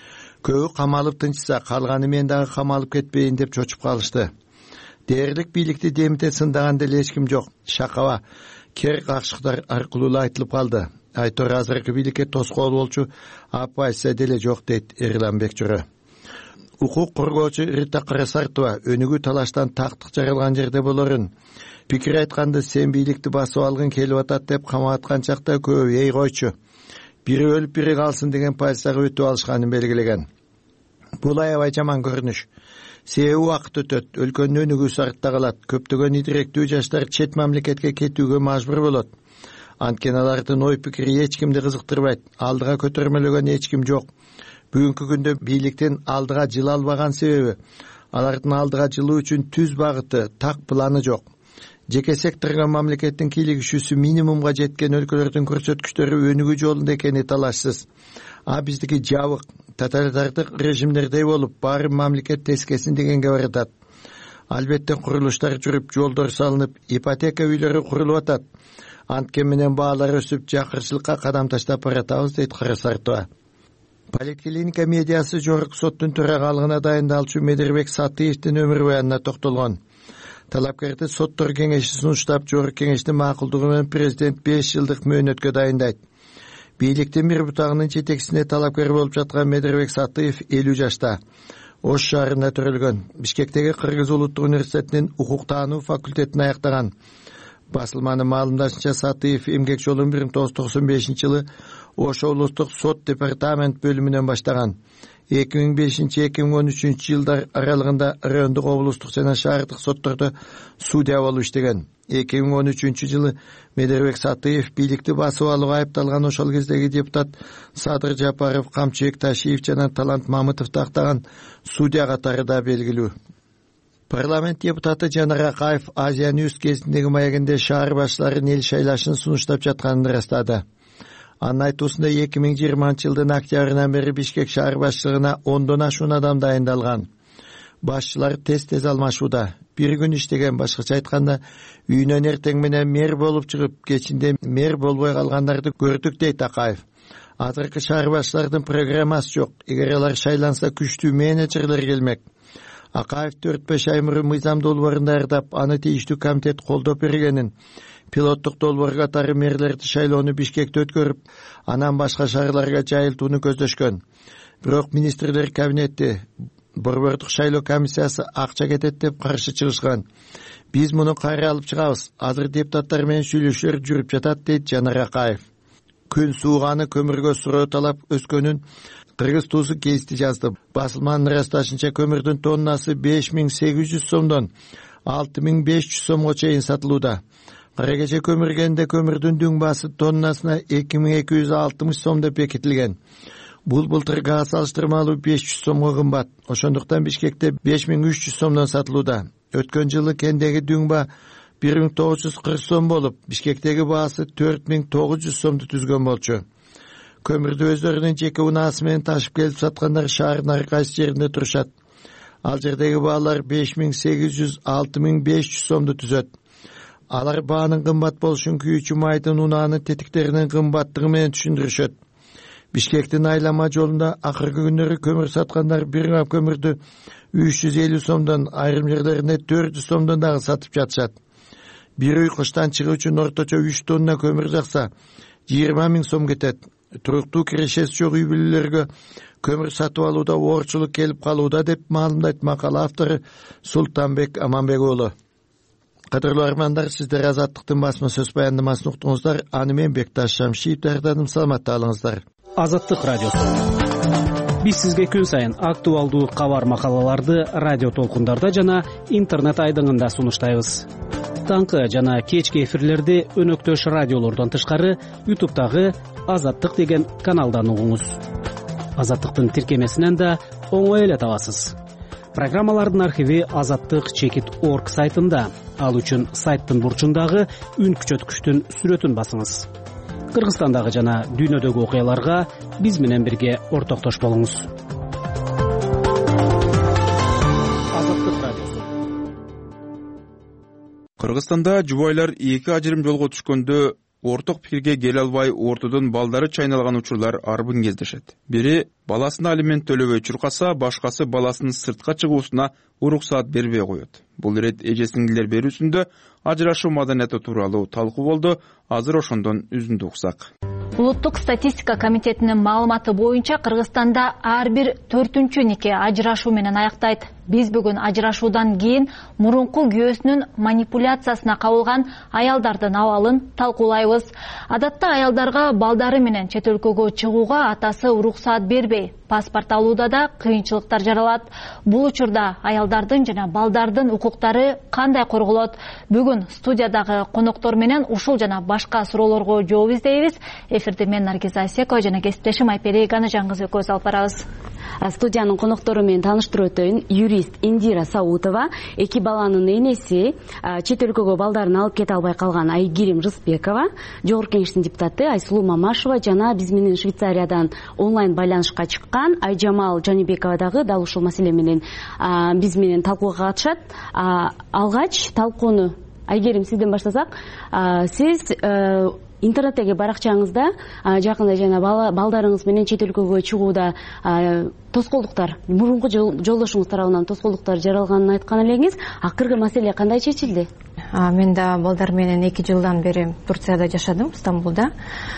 Speaker 6: Көбү камалып тынчса, калганы мен дагы камалып кетпейин деп чочуп калышты. Дээрлик бийликти демите сындаган деле эч ким жок. Шакаба, кер какшыктар аркылуу айтылып калды. Айтор азыркы бийликке тоскоол болчу оппозиция деле жок, дейт Эрлан Бекчөрө. Укук коргоочу Рита Карасартова өнүгүү талаштан тактык жаралган жерде болорун, пикир айтканды сен бийликти басып алгың келип атат деп камап аткан чакта көбү эй койчу, бири өлүп бири калсын деген позицияга өтүп алышканын белгилеген. Бул аябай жаман көрүнүш. Себеби убакыт өтөт, өлкөнүн өнүгүүсү артта калат, көптөгөн идиректүү жаштар чет мамлекетке кетүүгө мажбур болот. Анткени алардын ой пикири эч кимди кызыктырбайт, алдыга көтөрмөлөгөн эч ким жок. Бүгүнкү күндө бийликтин алдыга жыла албаган себеби алардын алдыга жылуу үчүн түз багыты, так планы жок. Жеке секторго мамлекеттин кийлигишүүсү минимумга жеткен өлкөлөрдүн көрсөткүчтөрү өнүгүү жолунда экени талашсыз. А биздики жабык, тоталитардык режимдердей болуп, баары мамлекет тескесин дегенге баратат. Албетте курулуштар жүрүп, жолдор салынып, ипотека үйлөрү курулуп атат. Анткени менен баалар өсүп, жакырчылыкка кадам таштап баратабыз, дейт Карасартова. Политклиника медиасы жогорку соттун төрагалыгына дайындалчу Медербек Сатыевдин өмүр баянына токтолгон. Талапкерди соттор кеңеши сунуштап, жогорку кеңештин макулдугу менен президент 5 жылдык мөөнөткө дайындайт. Бийликтин бир бутагынын жетекчисине талапкер болуп жаткан Медербек Сатыев 50 жашта. Ош шаарында төрөлгөн. Бишкектеги Кыргыз улуттук университетинин укук таануу факультетин аяктаган. Басылманын маалымдашынча, Сатыев эмгек жолун 1995-жылы Ош облустук сот департамент бөлүмүнөн баштаган. 2005-2013 жылдар аралыгында райондук облустук жана шаардык соттордо судья болуп иштеген. 2013 жылы Медербек Сатыев бийликти басып алууга айыпталган ошол кездеги депутат Садыр Жапаров, Камчыбек Ташиев жана Талант Мамытов тактаган судья катары да белгилүү. Парламент депутаты Жанар Акаев Азия News кезиндеги маегинде шаар башчыларын эл шайлашын сунуштап жатканын ырастады. Анын айтуусунда 2020 жылдын октябрынан бери Бишкек шаар башчылыгына 10дон ашуун адам дайындалган. Башчылар тез алмашууда. Bir күн иштеген, башкача айтканда, үйүнөн эртең менен мэр болуп чыгып, кечинде мэр болбой калгандарды көрдүк, дейт Акаев. Азыркы шаар башчылардын программасы жок. Эгер алар шайланса, күчтүү менеджерлер келмек. Акаев 4-5 ай мурун мыйзам долбоорун даярдап, аны тийиштүү комитет колдоп бергенин, пилоттук долбоор катары мэрлерди шайлоону Бишкекте өткөрүп, анан башка шаарларга жайылтууну көздөшкөн. Бирок министрлер кабинети, борбордук шайлоо комиссиясы акча кетет деп каршы чыгышкан. Биз муну кайра алып чыгабыз. Азыр депутаттар менен сүйлөшүүлөр жүрүп жатат, дейт Жанар Акаев. Күн сууганы көмүргө суроо талап өскөнүн Кыргыз туусу гезити жазды. Басылманын ырасташынча көмүрдүн тоннасы 5800 сомдон 6500 сомго чейин сатылууда. Кара кече көмүргенде көмүрдүн дүң баасы тоннасына 2260 сом деп бекитилген. Бул былтырга салыштырмалуу 500 сомго кымбат. Ошондуктан Бишкекте 5300 сомдон сатылууда. Өткөн жылы кендеги дүң баа 1940 сом болуп, Бишкектеги баасы 4900 сомду түзгөн болчу. Көмүрдү өздөрүнүн жеке унаасы менен ташып келип саткандар шаардын ар кайсы жеринде турушат. Ал жердеги баалар 5800-6500 сомду түзөт. Алар баанын кымбат болушун күйүүчү майдын унаанын тетиктеринин кымбаттыгы менен түшүндүрүшөт. Бишкектин айлама жолунда акыркы күндөрү көмүр саткандар 1 кап көмүрдү 350 сомдон, айрым жерлеринде 400 сомдон дагы сатып жатышат. Bir үй кыштан чыгуу үчүн орточо 3 тонна көмүр жакса 20 000 сом кетет. Туруктуу кирешеси жок үй бүлөлөргө көмүр сатып алууда оорчулук келип калууда деп маалымдайт макала автору Султанбек Аманбек уулу. Кадырлуу армандар, сиздер Азаттыктын басма сөз баяндамасын уктуңуздар. Аны мен Бекташ Шамшиев даярдадым. Саламатта калыңыздар.
Speaker 21: Азаттык радиосу. Биз сизге күн сайын актуалдуу кабар макалаларды радио толкундарда жана интернет айдыңында сунуштайбыз. Таңкы жана кечки эфирлерди өнөктөш радиолордон тышкары YouTube'дагы Азаттык деген каналдан угуңуз. Азаттыктын тиркемесинен да оңой эле табасыз. Программалардын архиви azattik.org сайтында. Ал үчүн сайттын бурчундагы үн күчөткүчтүн сүрөтүн басыңыз. Кыргызстандагы жана дүйнөдөгү окуяларга биз менен бирге ортоктош болуңуз. Азаттык радиосу.
Speaker 2: Кыргызстанда жубайлар эки ажырым жолго түшкөндө орток пикирге келе албай, ортодон балдары чайналган учурлар арбын кездешет. Бири баласына алимент төлөбөй чуркаса, башкасы баласынын сыртка чыгуусуна уруксаат бербей коет. Бул ирет эже-сиңдилер берүүсүндө ажырашуу маданияты тууралуу талкуу болду. Азыр ошондон үзүндү уксак.
Speaker 8: Улуттук статистика комитетинин маалыматы боюнча Кыргызстанда ар бир 4-чү нике ажырашуу менен аяктайт. Биз бүгүн ажырашуудан кийин мурунку күйөөсүнүн манипуляциясына кабылган аялдардын абалын талкуулайбыз. Адатта аялдарга балдары менен чет өлкөгө чыгууга атасы уруксаат бербей, паспорт алууда да кыйынчылыктар жаралат. Бул учурда аялдардын жана балдардын укуктары кандай корголот? Бүгүн студиядагы коноктор менен ушул жана башка суроолорго жооп издейбиз. Эфирде мен Наргиза Асекова жана кесиптешим Айпери Ганажангыз экөөбүз алып барабыз.
Speaker 9: Студиянын коноктору менен тааныштырып өтөйүн. Юрист Индира Саутова, эки баланын энеси, чет өлкөгө балдарын алып кете албай калган Айгерим Рыспекова, Жогорку Кеңештин депутаты Айсулуу Мамашева жана биз менен Швейцариядан онлайн байланышка чыккан Айжамал Жанибекова дагы дал ушул маселе менен биз менен талкууга катышат. Алгач талкууну Айгерим сизден баштасак, сиз интернеттеги баракчаңызда жакында жана балдарыңыз менен чет өлкөгө чыгууда тоскоолдуктар, мурунку жолдошуңуз тарабынан тоскоолдуктар жаралганын айткан элеңиз. Акыркы маселе кандай чечилди?
Speaker 11: Мен да балдар менен 2 жылдан бери Турцияда жашадым, Стамбулда.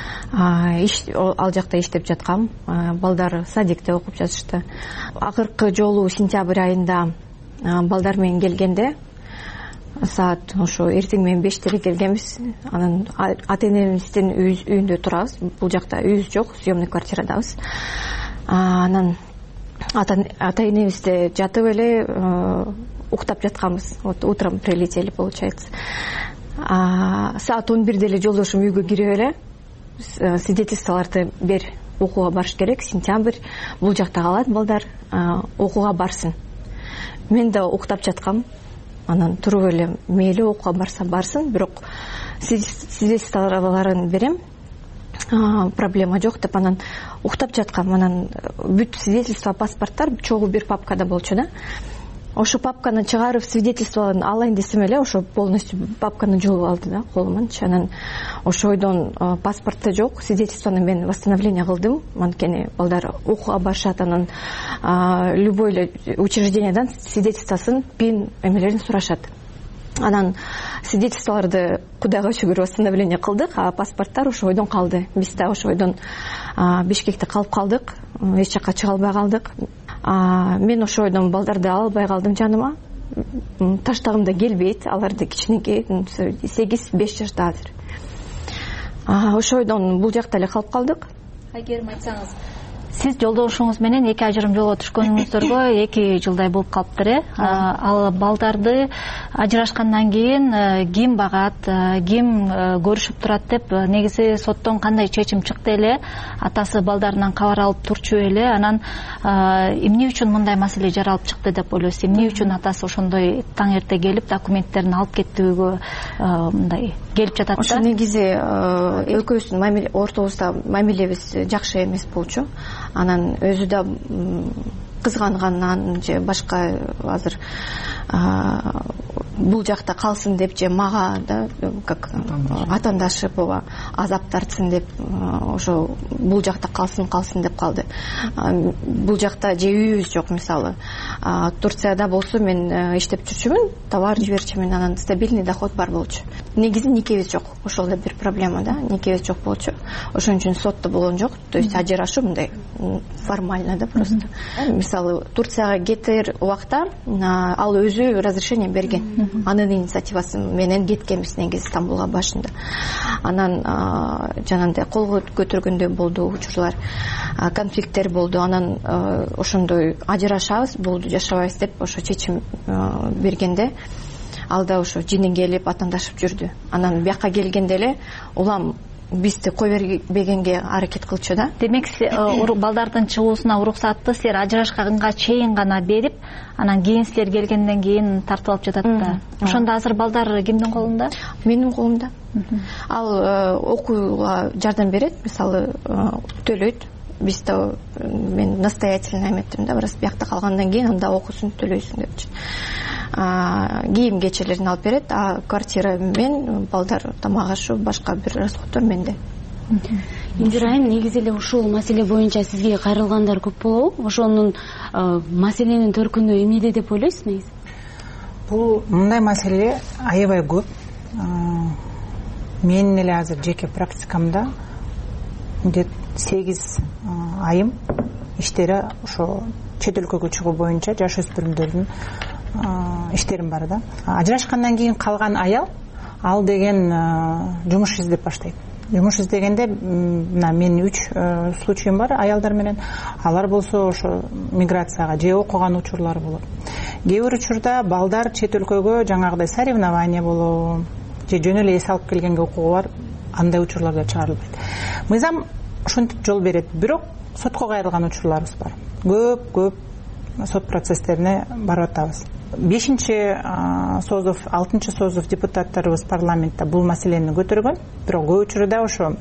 Speaker 11: Ал жакта иштеп жаткам. Балдар садикте окуп жатышты. Акыркы жолу сентябрь айында балдар менен келгенде саат ошо эртең менен 5-те келгенбиз. Анан ата-энемиздин үйүндө турабыз. Бул жакта үйүбүз жок, съемный квартирадабыз. Анан ата-энемизде жатып эле уктап жатканбыз. Вот утром прилетели, получается. Саат 11-де эле жолдошум үйгө кирип эле свидетельстволорду бер, окууга барыш керек, сентябрь, бул жакта калат балдар, окууга барсын. Мен да уктап жаткам. Анан туруп эле мейли окууга барса барсын, бирок свидетельстволорун берем, проблема жок деп анан уктап жаткам. Анан бүт свидетельство, паспорттор чогуу бир папкада болчу да. Ошо папканы чыгарып свидетельстволорун алайын десем эле, ошо полностью папканы жулуп алды да колуманчы. Анан ошойдон паспортто жок, свидетельствону мен восстановление кылдым. Анткени балдар окууга барышат, анан любой эле учреждениядан свидетельствосын, пин эмелерин сурашат. Анан свидетельстволорду Кудайга шүгүр восстановление кылдык, а паспорттор ошойдон калды. Биз да ошойдон Бишкекте калып калдык, эч жакка чыга албай калдык. Мен ошойдон балдарды албай калдым жаныма. Таштагым да келбейт, аларды кичинекей, 8-5 жашта азыр. Ошойдон бул жакта эле калып калдык.
Speaker 8: Айгерим, айтсаңыз, сиз жолдошуңуз менен эки ажырым жолго түшкөнүңүздөргө 2 жылдай болуп калыптыр. Ал балдарды ажырашкандан кийин ким багат, ким көрүшүп турат деп негизи соттон кандай чечим чыкты эле? Атасы балдарынан кабар алып турчу эле? Анан эмне үчүн мындай маселе жаралып чыкты деп ойлойсуз? Эмне үчүн атасы ошондой таң эрте келип документтерин алып кеттүүгө мындай келип жатат да?
Speaker 11: Ошо негизи экөөбүздүн ортобузда мамилебиз жакшы эмес болчу. Анан өзү да кызгангандан же башка азыр бул жакта калсын деп же мага да как атаандашы ооба азап тартсын деп ошо бул жакта калсын деп калды. Бул жакта же үйүбүз жок. Мисалы Турцияда болсо мен иштеп жүрчүмүн, товар жиберчүмүн, анан стабильный доход бар болчу. Негизи никебиз жок. Ошол да бир проблема да, никебиз жок болчу. Ошон үчүн сотто болгон жок. То есть ажырашуу мындай формально да просто. Мисалы Турцияга кетер убакта ал өзү разрешение берген. Анын инициативасы менен кеткенбиз негизи Стамбулга башында. Анан жанагындай кол көтөргөндөй болду учурлар, конфликттер болду. Анан ошондой ажырашабыз, болду, жашабайбыз деп ошо чечим бергенде ал да ошо жини келип атаандашып жүрдү. Анан бияка келгенде эле улам бизди кой бербегенге аракет кылчу да. Демек
Speaker 8: балдардын чыгуусуна уруксатты силер ажырашканга чейин гана берип, анан кийин силер келгенден кийин тартып алып жатат да. Ошондо азыр балдар кимдин колунда? Менин колумда.
Speaker 11: Ал окууга жардам берет, мисалы төлөйт. Биз да мен настоятельно эметтим да, бирок биякта калгандан кийин анда окуусун төлөйсүң депчи. Кийим кечелерин алып берет, а квартира мен, балдар тамак ашу, башка бир расходдор менде.
Speaker 9: Индира айым, негизи эле ушул маселе боюнча сизге кайрылгандар көп болобу? Ошонун маселенин төркүнү эмнеде деп ойлойсуз негизи?
Speaker 14: Бул мындай маселе аябай көп. Менин эле азыр жеке практикамда 8 айым иштери ошо чет өлкөгө чыгуу боюнча жаш өспүрүмдөрдүн иштерим бар да. Ажырашкандан кийин калган аял ал деген жумуш издеп баштайт. Жумуш издегенде мына менин 3 случайым бар аялдар менен. Алар болсо ошо миграцияга же окуган учурлар болот. Кээ бир учурда балдар чет өлкөгө жаңагыдай соревнование болобу же жөн эле эс алып келгенге окууга бар, андай учурларда чыгарылбайт. Мыйзам ошентип жол берет, бирок сотко кайрылган учурларыбыз бар. Көп сот процесстерине барып атабыз. 6 созов депутаттарыбыз парламентте бул маселени көтөргөн, бирок көп учурда ошо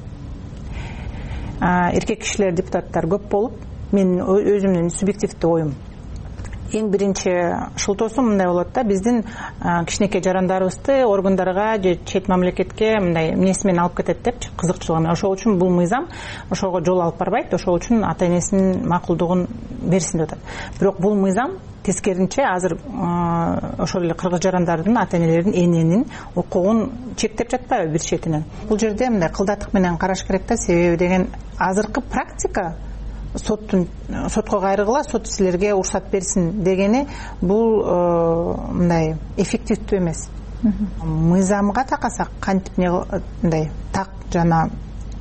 Speaker 14: эркек кишилер депутаттар көп болуп, менин өзүмдүн субъективдүү оюм. Эң биринчи шылтоосу мындай болот да, биздин кичинекей жарандарыбызды органдарга же чет мамлекетке мындай эмнеси менен алып кетет депчи, кызыкчылыгы менен. Ошол үчүн бул мыйзам ошого жол алып барбайт, ошол үчүн ата-энесинин макулдугун берсин деп атат. Бирок бул мыйзам тескеринче азыр ошол эле кыргыз жарандардын ата-энелердин эненин укугун чектеп жатпайбы бир четинен. Бул жерде мындай кылдатык менен караш керек да, себеби деген азыркы практика сотко кайрыгыла, сот силерге уруксат берсин дегени бул мындай эффективдүү эмес. Мыйзамга такасак, кантип мындай так жана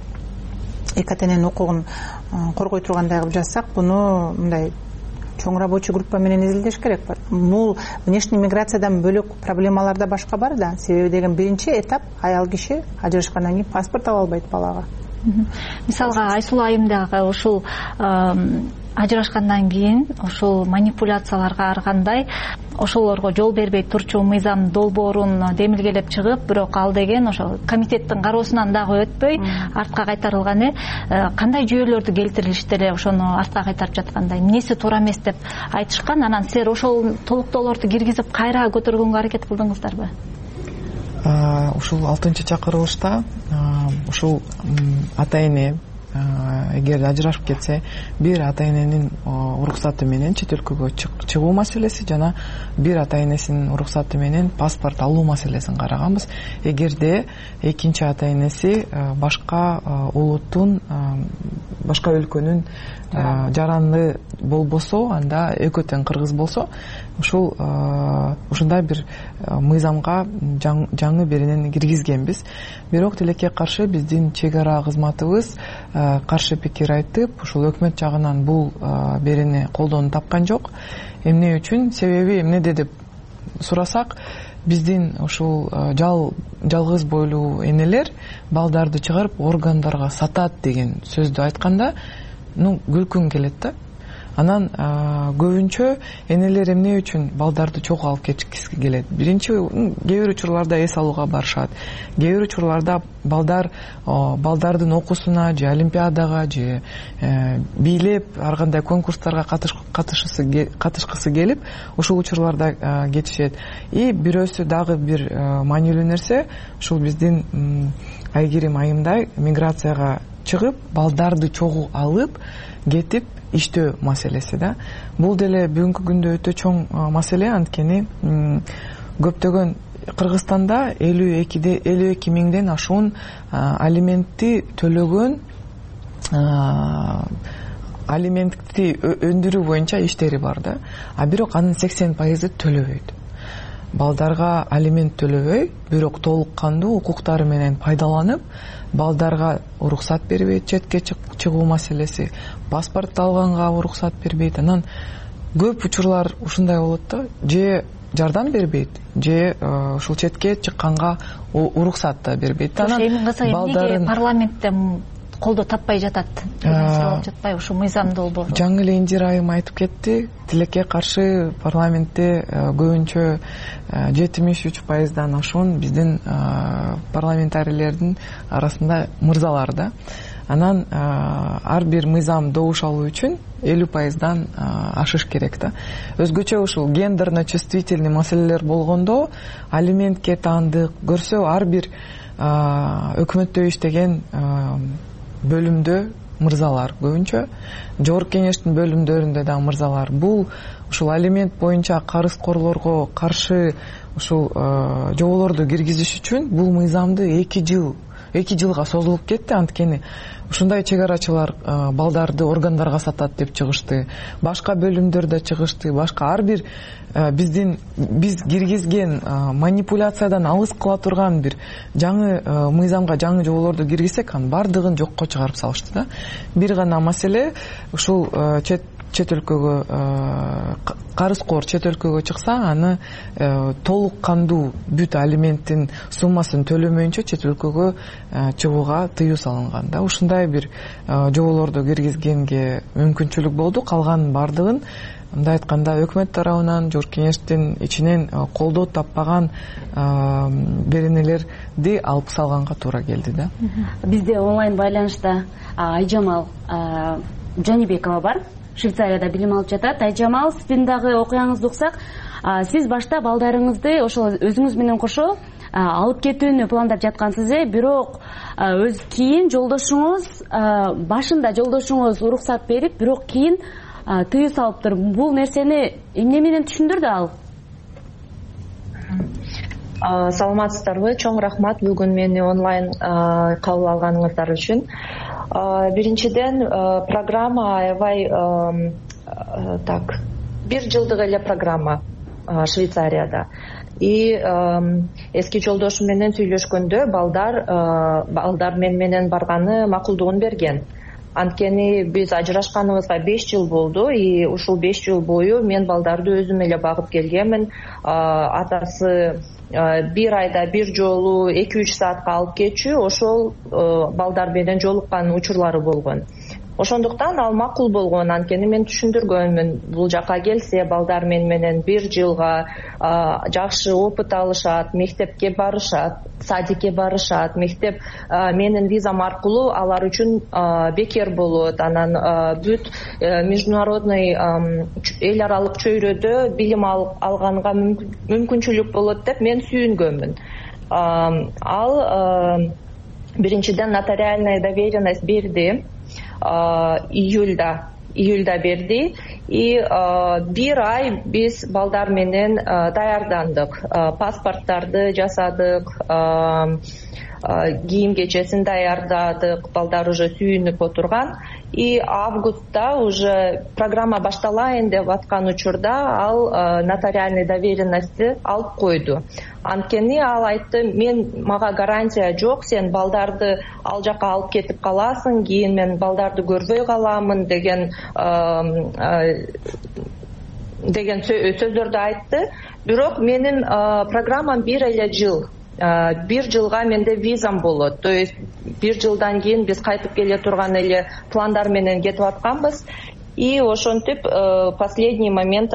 Speaker 14: эки ата-эненин укугун коргой тургандай кылып жазсак, буну мындай чоң рабочий группа менен изилдеш керек. Бул внешний миграциядан бөлөк проблемалар да башка бар да. Себеби деген биринчи этап аял киши ажырашкандан кийин паспорт ала албайт балага.
Speaker 8: Мисалга Айсулуу айым дагы ушул ажырашкандан кийин ушул манипуляцияларга аргандай ошолорго жол бербей турчу мыйзам долбоорун демилгелеп чыгып, бирок ал деген ошо комитеттин кароосунан дагы өтпөй артка кайтарылган. Кандай жүйөлөрдү келтирилишти эле ошону артка кайтарып жаткандай, эмнеси туура эмес деп айтышкан. Анан силер ошол толуктоолорду киргизип кайра көтөргөнгө аракет кылдыңыздарбы?
Speaker 15: Ушул 6-чакырылышта ушул ата-эне эгер ажырашып кетсе, бир ата-эненин уруксаты менен чет өлкөгө чыгуу маселеси жана бир ата-энесинин уруксаты менен паспорт алуу маселесин караганбыз. Эгерде экинчи ата-энеси башка улуттун, башка өлкөнүн жараны болбосо, анда экөө тең кыргыз болсо, ушундай бир мыйзамга жаңы беренени киргизгенбиз. Бирок тилекке каршы биздин чек ара кызматыбыз каршы пикир айтып, ушул өкмөт жагынан бул берени колдоону тапкан жок. Эмне үчүн? Себеби эмнеде деп сурасак, биздин ушул жалгыз бойлуу энелер балдарды чыгарып органдарга сатат деген сөздү айтканда, күлкүң келет да. Анан көбүнчө энелер эмне үчүн балдарды чогуу алып кеткиси келет? Биринчи, кээ бир учурларда эс алууга барышат. Кээ бир учурларда балдардын окуусуна же олимпиадага же бийлеп ар кандай конкурстарга катышкысы келип, ушул учурларда кетишет. И бирөөсү дагы бир маанилүү нерсе, ушул биздин Айгерим айымдай миграцияга чыгып, балдарды чогуу алып кетип иштөө маселеси да. Бул деле бүгүнкү күндө өтө чоң маселе, анткени көптөгөн Кыргызстанда 52 миңден ашуун алиментти төлөгөн, алиментти өндүрүү боюнча иштери бар да. А бирок анын 80% төлөбөйт. Балдарга алимент төлөбөй, бирок толук кандуу укуктары менен пайдаланып, балдарга уруксат бербейт, четке чыгуу маселеси, паспорт алганга уруксат бербейт. Анан көп учурлар ушундай болот да, же жардам бербейт, же ушул четке чыкканга уруксат да бербейт.
Speaker 8: Анан балдарын парламентте колдоо таппай жатат, жатпай ушу мыйзамды болбосо.
Speaker 15: Жаңы эле Индира айым айтып кетти, тилекке каршы парламентте көбүнчө 73% ашуун биздин парламентарийлердин арасында мырзалар да. Анан ар бир мыйзам добуш алуу үчүн 50% ашыш керек да. Өзгөчө ушул гендерно чувствительный маселелер болгондо, алиментке таандык көрсө, ар бир өкмөттө иштеген бөлүмдө мырзалар көбүнчө, жогорку кеңештин бөлүмдөрүндө да мырзалар. Бул ушул алимент боюнча карызкорлорго каршы ушул жоболорду киргизиш үчүн бул мыйзамды 2 жылга созулуп кетти. Анткени ушундай чек арачылар балдарды органдарга сатат деп чыгышты, башка бөлүмдөрдө чыгышты, башка ар бир биз киргизген манипуляциядан алыс кыла турган бир жаңы мыйзамга жаңы жоболорду киргизсек, анын бардыгын жокко чыгарып салышты да. Бир гана маселе, ушул чет өлкөгө карызкор чет өлкөгө чыкса, аны толук кандуу бүт алименттин суммасын төлөмөйүнчө чет өлкөгө чыгууга тыюу салынган да. Ушундай бир жоболорду киргизгенге мүмкүнчүлүк болду. Калганын бардыгын, мындай айтканда, өкмөт тарабынан, жогорку кеңештин ичинен колдоо таппаган беренелерди алып салганга туура келди да.
Speaker 9: Бизде онлайн байланышта Айжамал Жанибекова бар. Швейцарияда билим алып жатат. Айжамал, сиздин дагы окуяңызды уксак, сиз башта балдарыңызды ошол өзүңүз менен кошо алып кетүүнү пландап жаткансыз, бирок кийин жолдошуңуз, башында жолдошуңуз уруксат берип, бирок кийин тыюу салыптыр. Бул нерсени эмне менен түшүндүрдү ал?
Speaker 5: Саламатсыздарбы? Чоң рахмат бүгүн мени онлайн кабыл алганыңыздар үчүн. Биринчиден, программа аябай бир жылдык эле программа Швейцарияда. И эски жолдошум менен сүйлөшкөндө балдар менен барганы макулдугун берген. Анткени биз ажырашканыбызга 5 жыл болду, и ушул 5 жыл бою мен балдарды өзүм эле багып келгенмин. Атасы бир айда бир жолу 2-3 саатка алып кетчү, ошол балдар менен жолуккан учурлары болгон. Ошондуктан ал макул болгон. Анткени мен түшүндүргөнмүн, бул жака келсе балдар менен бир жылга жакшы опыт алышат, мектепке барышат, садикке барышат. Мектеп менин визам аркылуу алар үчүн бекер болот. Анан бүт международный эл аралык чөйрөдө билим алганга мүмкүнчүлүк болот деп мен сүйүнгөнмүн. Ал биринчиден нотариальная доверенность берди. Июльда берди, и бир ай биз балдар менен даярдандык, паспорттарды жасадык, кийим кечесин даярдадык, балдар уже сүйүнүп отурган. и августта уже программа башталайын деп аткан учурда ал нотариальный доверенностьти алып койду. Анткени ал айтты, мага гарантия жок, сен балдарды ал жака алып кетип каласың, кийин мен балдарды көрбөй каламын деген сөздөрдү айтты. Бирок менин программам 1 жыл. 1 жылга менде визам болот. То есть 1 жылдан кийин биз кайтып келе турган эле пландар менен кетип атканбыз. И ошентип последний момент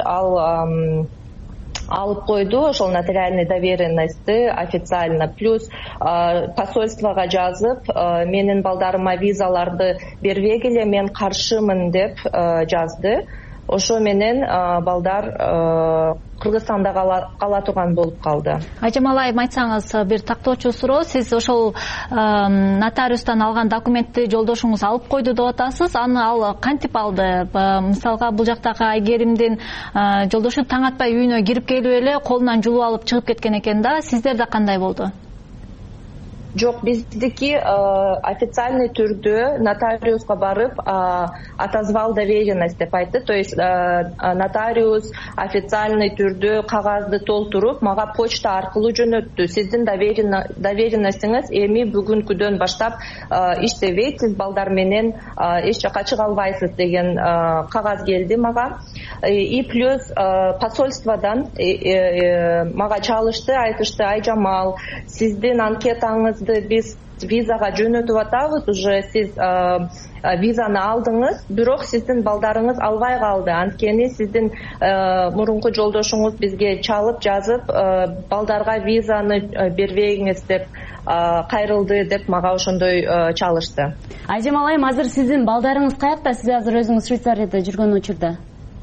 Speaker 5: алып койду ошол нотариальный доверенностьти официально. Плюс посольствого жазып, менин балдарыма визаларды бербегиле, мен каршымын деп жазды. Ошо менен балдар Кыргызстанда кала турган болуп калды.
Speaker 8: Айжамал айым, айтсаңыз, бир тактоочу суроо. Сиз ошол нотариустан алган документти жолдошуңуз алып койду деп атасыз. Аны ал кантип алды? Мисалга бул жактагы Айгеримдин жолдошу таң атпай үйүнө кирип келип эле колунан жулуп алып чыгып кеткен экен да. Сиздерде кандай болду?
Speaker 5: Жок, биздики официальный түрдө нотариуска барып отозвал доверенность деп айтты. То есть нотариус официальный түрдө кагазды толтуруп мага почта аркылуу жөнөттү. Сиздин доверенностьиңиз эми бүгүнкүдөн баштап иштебейт, сиз балдар менен эч жака чыга албайсыз деген кагаз келди мага. И плюс посольстводан мага чалышты, айтышты, Айжамал, сиздин анкетаңыз биз визага жөнөтүп атабыз, уже сиз визаны алдыңыз, бирок сиздин балдарыңыз албай калды. Анткени сиздин мурунку жолдошуңуз бизге чалып жазып, балдарга визаны бербейиңиз деп кайрылды деп мага ошондой чалышты.
Speaker 9: Айжамал айым, азыр сиздин балдарыңыз каякта? Сиз азыр өзүңүз Швейцарияда жүргөн учурда?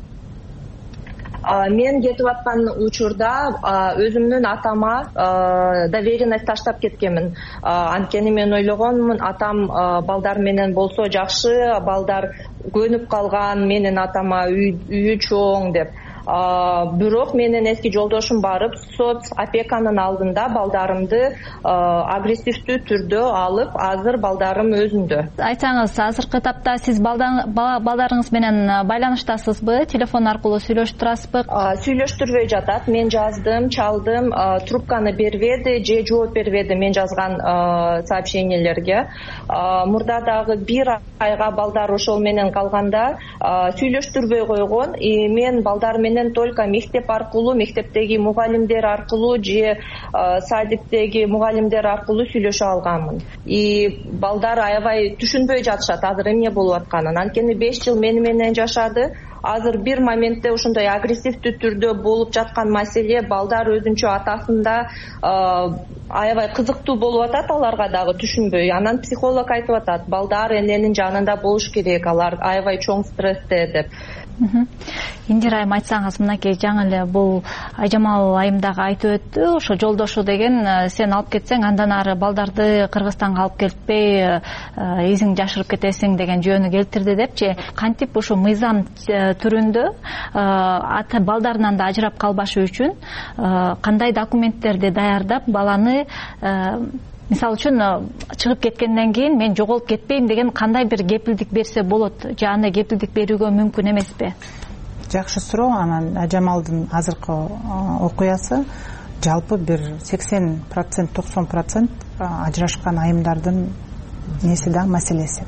Speaker 9: Мен кетип аткан учурда өзүмдүн атама доверенность таштап кеткенмин. Анткени мен ойлогонмун, атам балдар менен болсо жакшы, балдар көнүп калган, менин атама үйү чоң деп. Бирок менин эски жолдошум барып, соц опеканын алдында балдарымды агрессивдүү түрдө алып, азыр балдарым өзүндө.
Speaker 8: Айтсаңыз, азыркы тапта сиз балдарыңыз менен байланыштасызбы? Телефон аркылуу сүйлөшүп турасызбы?
Speaker 5: Сүйлөштүрбөй жатат. Мен жаздым, чалдым, трубканы бербеди, же жооп бербеди мен жазган сообщениелерге. Мурда дагы 1 айга балдар ошол менен калганда сүйлөштүрбөй койгон. И мен балдар менен только мектеп аркылуу, мектептеги мугалимдер аркылуу же садиктеги мугалимдер аркылуу сүйлөшө алганмын. И балдар аябай түшүнбөй жатышат азыр эмне болуп атканын. Анткени 5 жыл мени менен жашады. Азыр бир моментте ошондой агрессивдүү түрдө болуп жаткан маселе балдар өзүнчө атасында аябай кызыктуу болуп атат, аларга дагы түшүнбөй. Анан психолог айтып атат, балдар эненин жанында болуш керек, алар аябай чоң стрессте деп.
Speaker 8: Индира айым, айтсаңыз, мынакей жаңы эле бул Айжамал айым дагы айтып өттү, ошо жолдошу деген сен алып кетсең андан ары балдарды Кыргызстанга алып келбей изиң жашырып кетесиң деген жөнү келтирди депчи. Кантип ушу мыйзам түрүндө ата балдарынан да ажырап калбашы үчүн кандай документтерди даярдап баланы мисалы үчүн чыгып кеткенден кийин мен жоголуп кетпейм деген кандай бир кепилдик берсе болот, же андай кепилдик берүүгө мүмкүн эмеспи?
Speaker 14: Жакшы суроо. Анан Ажамалдын азыркы окуясы жалпы бир 80%, 90% ажырашкан айымдардын неси да маселеси.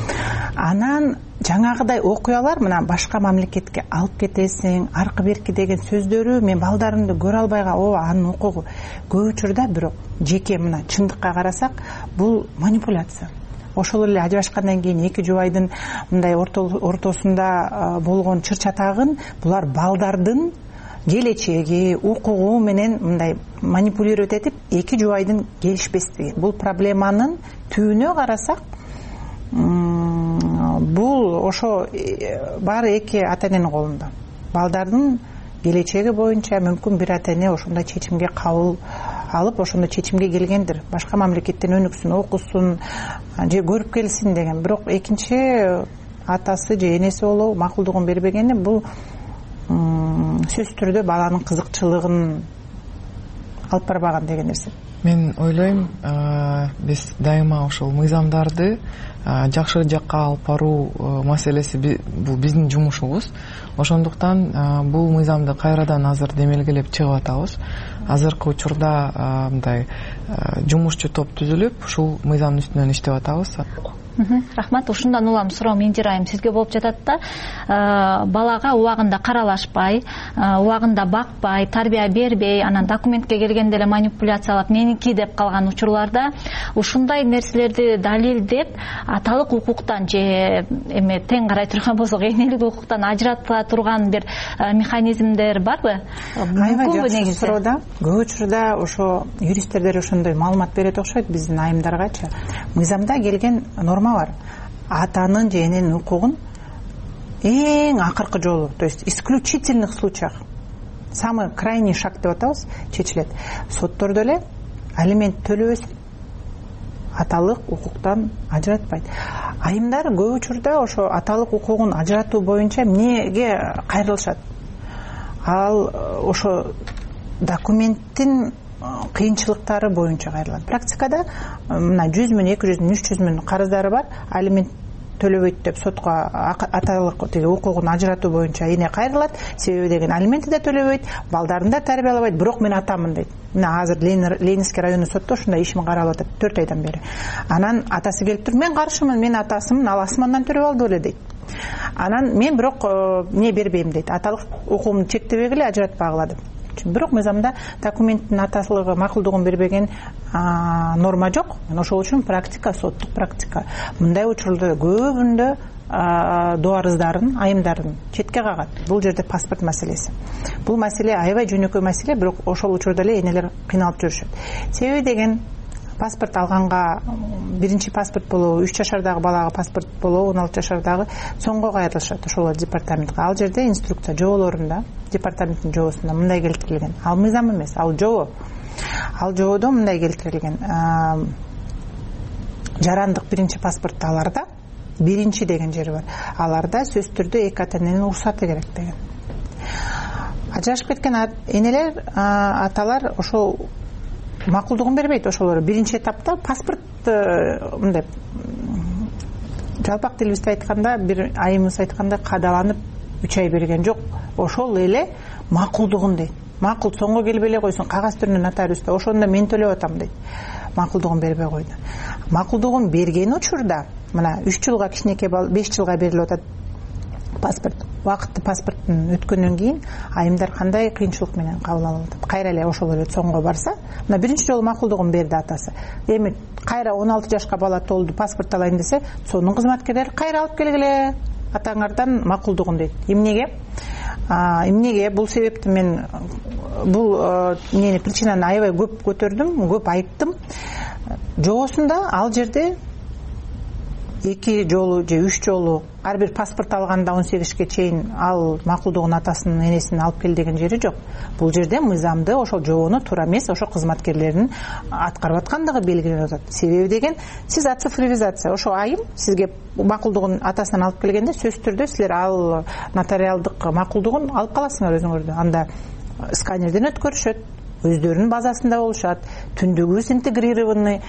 Speaker 14: Анан жаңагыдай окуялар, мына башка мамлекетке алып кетесиң, аркы берки деген сөздөрү, мен балдарымды көрө албай анын укугу көп учурда, бирок жеке мына чындыкка карасак, бул манипуляция. Ошол эле ажырашкандан кийин 2 жубайдын мындай ортосунда болгон чыр-чатагын булар балдардын келечеги, укугу менен мындай манипулировать этип 2 жубайдын келишпестиги. Бул проблеманын түбүнө карасак, бул ошо баары 2 ата-эненин колунда. Балдардын келечеги боюнча мүмкүн бир ата-эне ошондой чечимге кабыл алып, ошондой чечимге келгендир. Башка мамлекеттен өнүксүн, окусун, же көрүп келсин деген. Бирок экинчи атасы же энеси болобу макулдугун бербегени, бул сөзсүз түрдө баланын кызыкчылыгын алып барбаган деген нерсе.
Speaker 15: мен ойлойм биз дайыма ошол мыйзамдарды жакшы жакка алып баруу маселеси бул биздин жумушубуз. Ошондуктан бул мыйзамды кайрадан азыр демелгелеп чыгып атабыз. Азыркы учурда мындай жумушчу топ түзүлүп ушул мыйзамдын үстүнөн иштеп атабыз.
Speaker 8: Рахмат. Ушундан улам суроом Индира айым сизге болуп жатат да. Балага убагында каралашпай, убагында бакпай, тарбия бербей, анан документке келгенде эле манипуляциялап меники деп калган учурларда ушундай нерселерди далилдеп аталык укуктан же эме тең карай турган болсок энелик укуктан ажырата турган бир механизмдер барбы?
Speaker 14: Мүмкүнбү негизи? Көп учурда ошо юристтер ошондой маалымат берет окшойт биздин айымдаргачы. Мыйзамда келген норма бар. Атанын же эненин укугун эң акыркы жолу, то есть исключительных случаях, самый крайний шаг деп атабыз, чечилет. Соттордо эле алимент төлөбөсө аталык укуктан ажыратпайт. Айымдар көп учурда ошо аталык укугун ажыратуу боюнча эмнеге кайрылышат? Ал ошо документтин кыйынчылыктары боюнча кайрылат. Практикада мына 100 миң, 200 миң, 300 миң карыздары бар. Алимент төлөбөйт деп сотко аталык укугун ажыратуу боюнча эне кайрылат. Себеби деген алиментти да төлөбөйт, балдарын да тарбиялабайт, бирок мен атамын дейт. Мына азыр Ленинский райондук сотто ушундай ишим каралып атат 4 айдан бери. Анан атасы келип туруп, мен каршымын, мен атасымын, ал асмандан төрөп алды эле дейт. Анан мен бирок эмне бербейм дейт. Аталык укугумду чектебегиле, ажыратпагыла деп. Бирок мыйзамда документтин аталыгы макулдугун бербеген норма жок. Ошол үчүн практика, соттук практика мындай учурларда көбүндө дуарыздарын, айымдарын четке кагат. Бул жерде паспорт маселеси. Бул маселе аябай жөнөкөй маселе, бирок ошол учурда эле энелер кыйналып жүрүшөт. Себеби деген паспорт алганга биринчи паспорт болобу, 3 жашардагы балага паспорт болобу, 16 жашардагы соңго кайрылышат ошол департаментке. Ал жерде инструкция жоболорунда, департаменттин жобосунда мындай келтирилген. Ал мыйзам эмес, ал жобо. Ал жободо мындай келтирилген. Жарандык биринчи паспортту аларда, биринчи деген жери бар. Аларда сөзсүз түрдө эки ата эненин уруксаты керек деген. Ажырашып кеткен энелер, аталар ошол макулдугун бербейт. Ошолор биринчи этапта паспорт мындай жалпак тилибизде айтканда, бир айымыбыз айтканда кадаланып 3 ай берген жок. Ошол эле макулдугун дейт. Макул соңго келбей эле койсун, кагаз түрүндө нотариуста ошондо мен төлөп атам дейт. Макулдугун бербей койду. Макулдугун берген учурда мына 3 жылга кичинекей 5 жылга берилип атат паспорт. Вакытты паспорттун өткөндөн кийин айымдар кандай кыйынчылык менен кабыл алып атат. Кайра эле ошол эле соңго барса, мына биринчи жолу макулдугун берди атасы. Эми кайра 16 жашка бала толду, паспорт алайын десе, сонун кызматкерлери кайра алып келгиле атаңардан макулдугун дейт. Эмнеге бул себепти мен бул причинаны аябай көп көтөрдүм, көп айттым. Жобосунда ал жерде 2 жолу же 3 жолу ар бир паспорт алганда 18-ке чейин ал макулдугун атасынын энесинин алып кел деген жери жок. Бул жерде мыйзамды ошол жобону туура эмес, ошо кызматкерлердин аткарып аткандыгы белгиленип атат. Себеби деген сиз оцифровизация, ошо айым сизге макулдугун атасынан алып келгенде сөзсүз түрдө силер ал нотариалдык макулдугун алып каласыңар өзүңөрдө. Анда сканерден өткөрүшөт, өздөрүнүн базасында болушат, түндүгүбүз интегрированный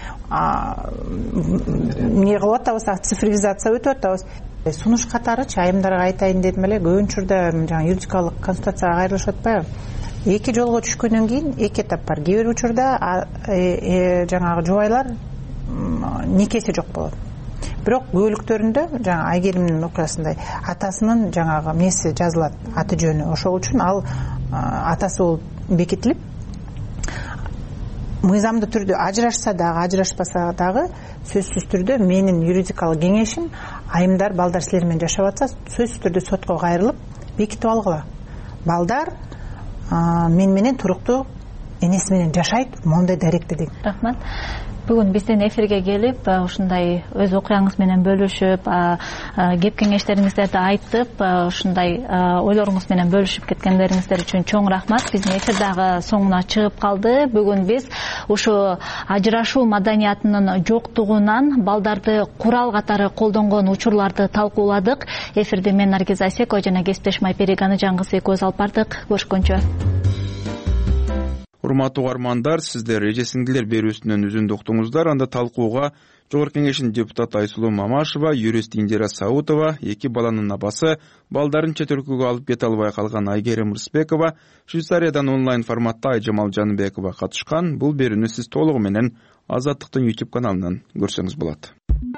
Speaker 14: эмне кылып атабыз, цифровизация өтүп атабыз. Сунуш катарычы айымдарга айтайын дедим эле, көп учурда жаңа юридикалык консультацияга кайрылышып атпайбы? 2 жолго түшкөндөн кийин 2 этап бар. Кээ бир учурда жаңагы жубайлар никеси жок болот. Бирок бөлүктөрүндө жаңа Айгеримдин окуясындай атасынын жаңагы эмеси жазылат, аты жөнү. Ошол үчүн ал атасы болуп бекитилип, мыйзамдуу түрдө ажырашса дагы, ажырашпаса дагы сөзсүз түрдө менин юридикалык кеңешим, айымдар, балдар силер менен жашап атса, сөзсүз түрдө сотко кайрылып, бекитип алгыла. Балдар мен менен туруктуу энеси менен жашайт, моундай даректе деген.
Speaker 8: Рахмат. Бүгүн биздин эфирге келип, ушундай өз окуяңыз менен бөлүшүп, кеп кеңештериңиздерди айтып, ушундай ойлоруңуз менен бөлүшүп кеткендериңиздер үчүн чоң рахмат. Биздин эфир дагы соңуна чыгып калды. Бүгүн биз ушу ажырашуу маданиятынын жоктугунан балдарды курал катары колдонгон учурларды талкууладык. Эфирди мен Наргиз Айсекова жана кесиптешим Айперик Аныжан кызы экөөбүз алып бардык. Көрүшкөнчө.
Speaker 2: урматтуу угармандар, сиздер эже сиңдилер берүүсүнөн үзүндү уктуңуздар. Анда талкууга Жогорку Кеңештин депутаты Айсулуу Мамашева, юрист Индира Саутова, 2 баланын апасы, балдарын чет өлкөгө алып кете албай калган Айгерим Рысбекова, Швейцариядан онлайн форматта Айжамал Жаныбекова катышкан. Бул берүүнү сиз толугу менен Азаттыктын YouTube каналынан көрсөңүз болот.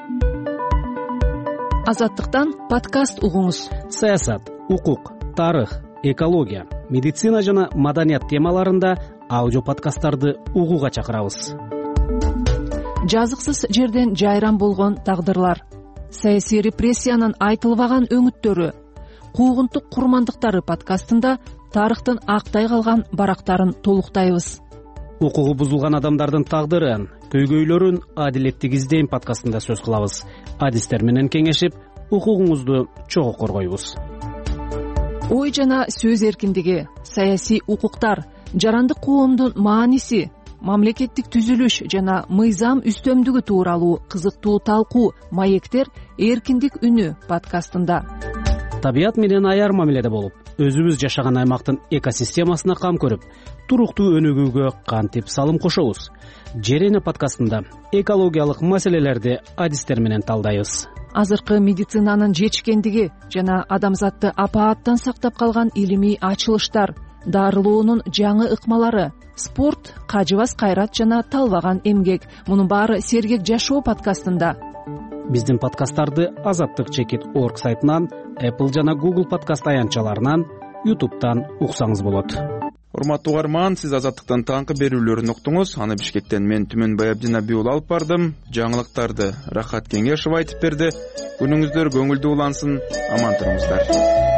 Speaker 1: Азаттыктан подкаст угуңуз.
Speaker 21: Саясат, укук, тарых, экология, медицина жана маданият темаларында аудио подкасттарды угууга чакырабыз.
Speaker 1: Жазыксыз жерден жайран болгон тагдырлар, саясий репрессиянын айтылбаган өңүттөрү, куугунтук курмандыктары подкастында тарыхтын актай калган барактарын толуктайбыз.
Speaker 21: Укугу бузулган адамдардын тагдырын, көйгөйлөрүн адилеттик издейм подкастында сөз кылабыз. Адистер менен кеңешип, укугуңузду чогуу коргойбуз.
Speaker 1: Ой жана сөз эркиндиги, саясий укуктар, жарандык коомдун мааниси, мамлекеттик түзүлүш жана мыйзам үстөмдүгү тууралуу кызыктуу талкуу маектер эркиндик үнү подкастында.
Speaker 21: Табият менен аяр мамиледе болуп, өзүбүз жашаган аймактын экосистемасына кам көрүп, туруктуу өнүгүүгө кантип салым кошобуз? Жерене подкастында экологиялык маселелерди адистер менен талдайбыз.
Speaker 1: Азыркы медицинанын жетишкендиги жана адамзатты апааттан сактап калган илимий ачылыштар, дарылоонун жаңы ыкмалары, спорт, кажыбас кайрат жана талбаган эмгек. Мунун баары сергек жашоо подкастында.
Speaker 21: Биздин подкасттарды azattik.org сайтынан, Apple жана Google подкаст аянтчаларынан, YouTube'дан уксаңыз болот.
Speaker 2: Урматтуу угарман, сиз Азаттыктан таңкы берүүлөрүн уктуңуз. Аны Бишкектен мен Түмөнбай Абдинабиул алып бардым. Жаңылыктарды Рахат Кеңешов айтып берди. Күнүңүздөр көңүлдүү улансын, аман туруңуздар.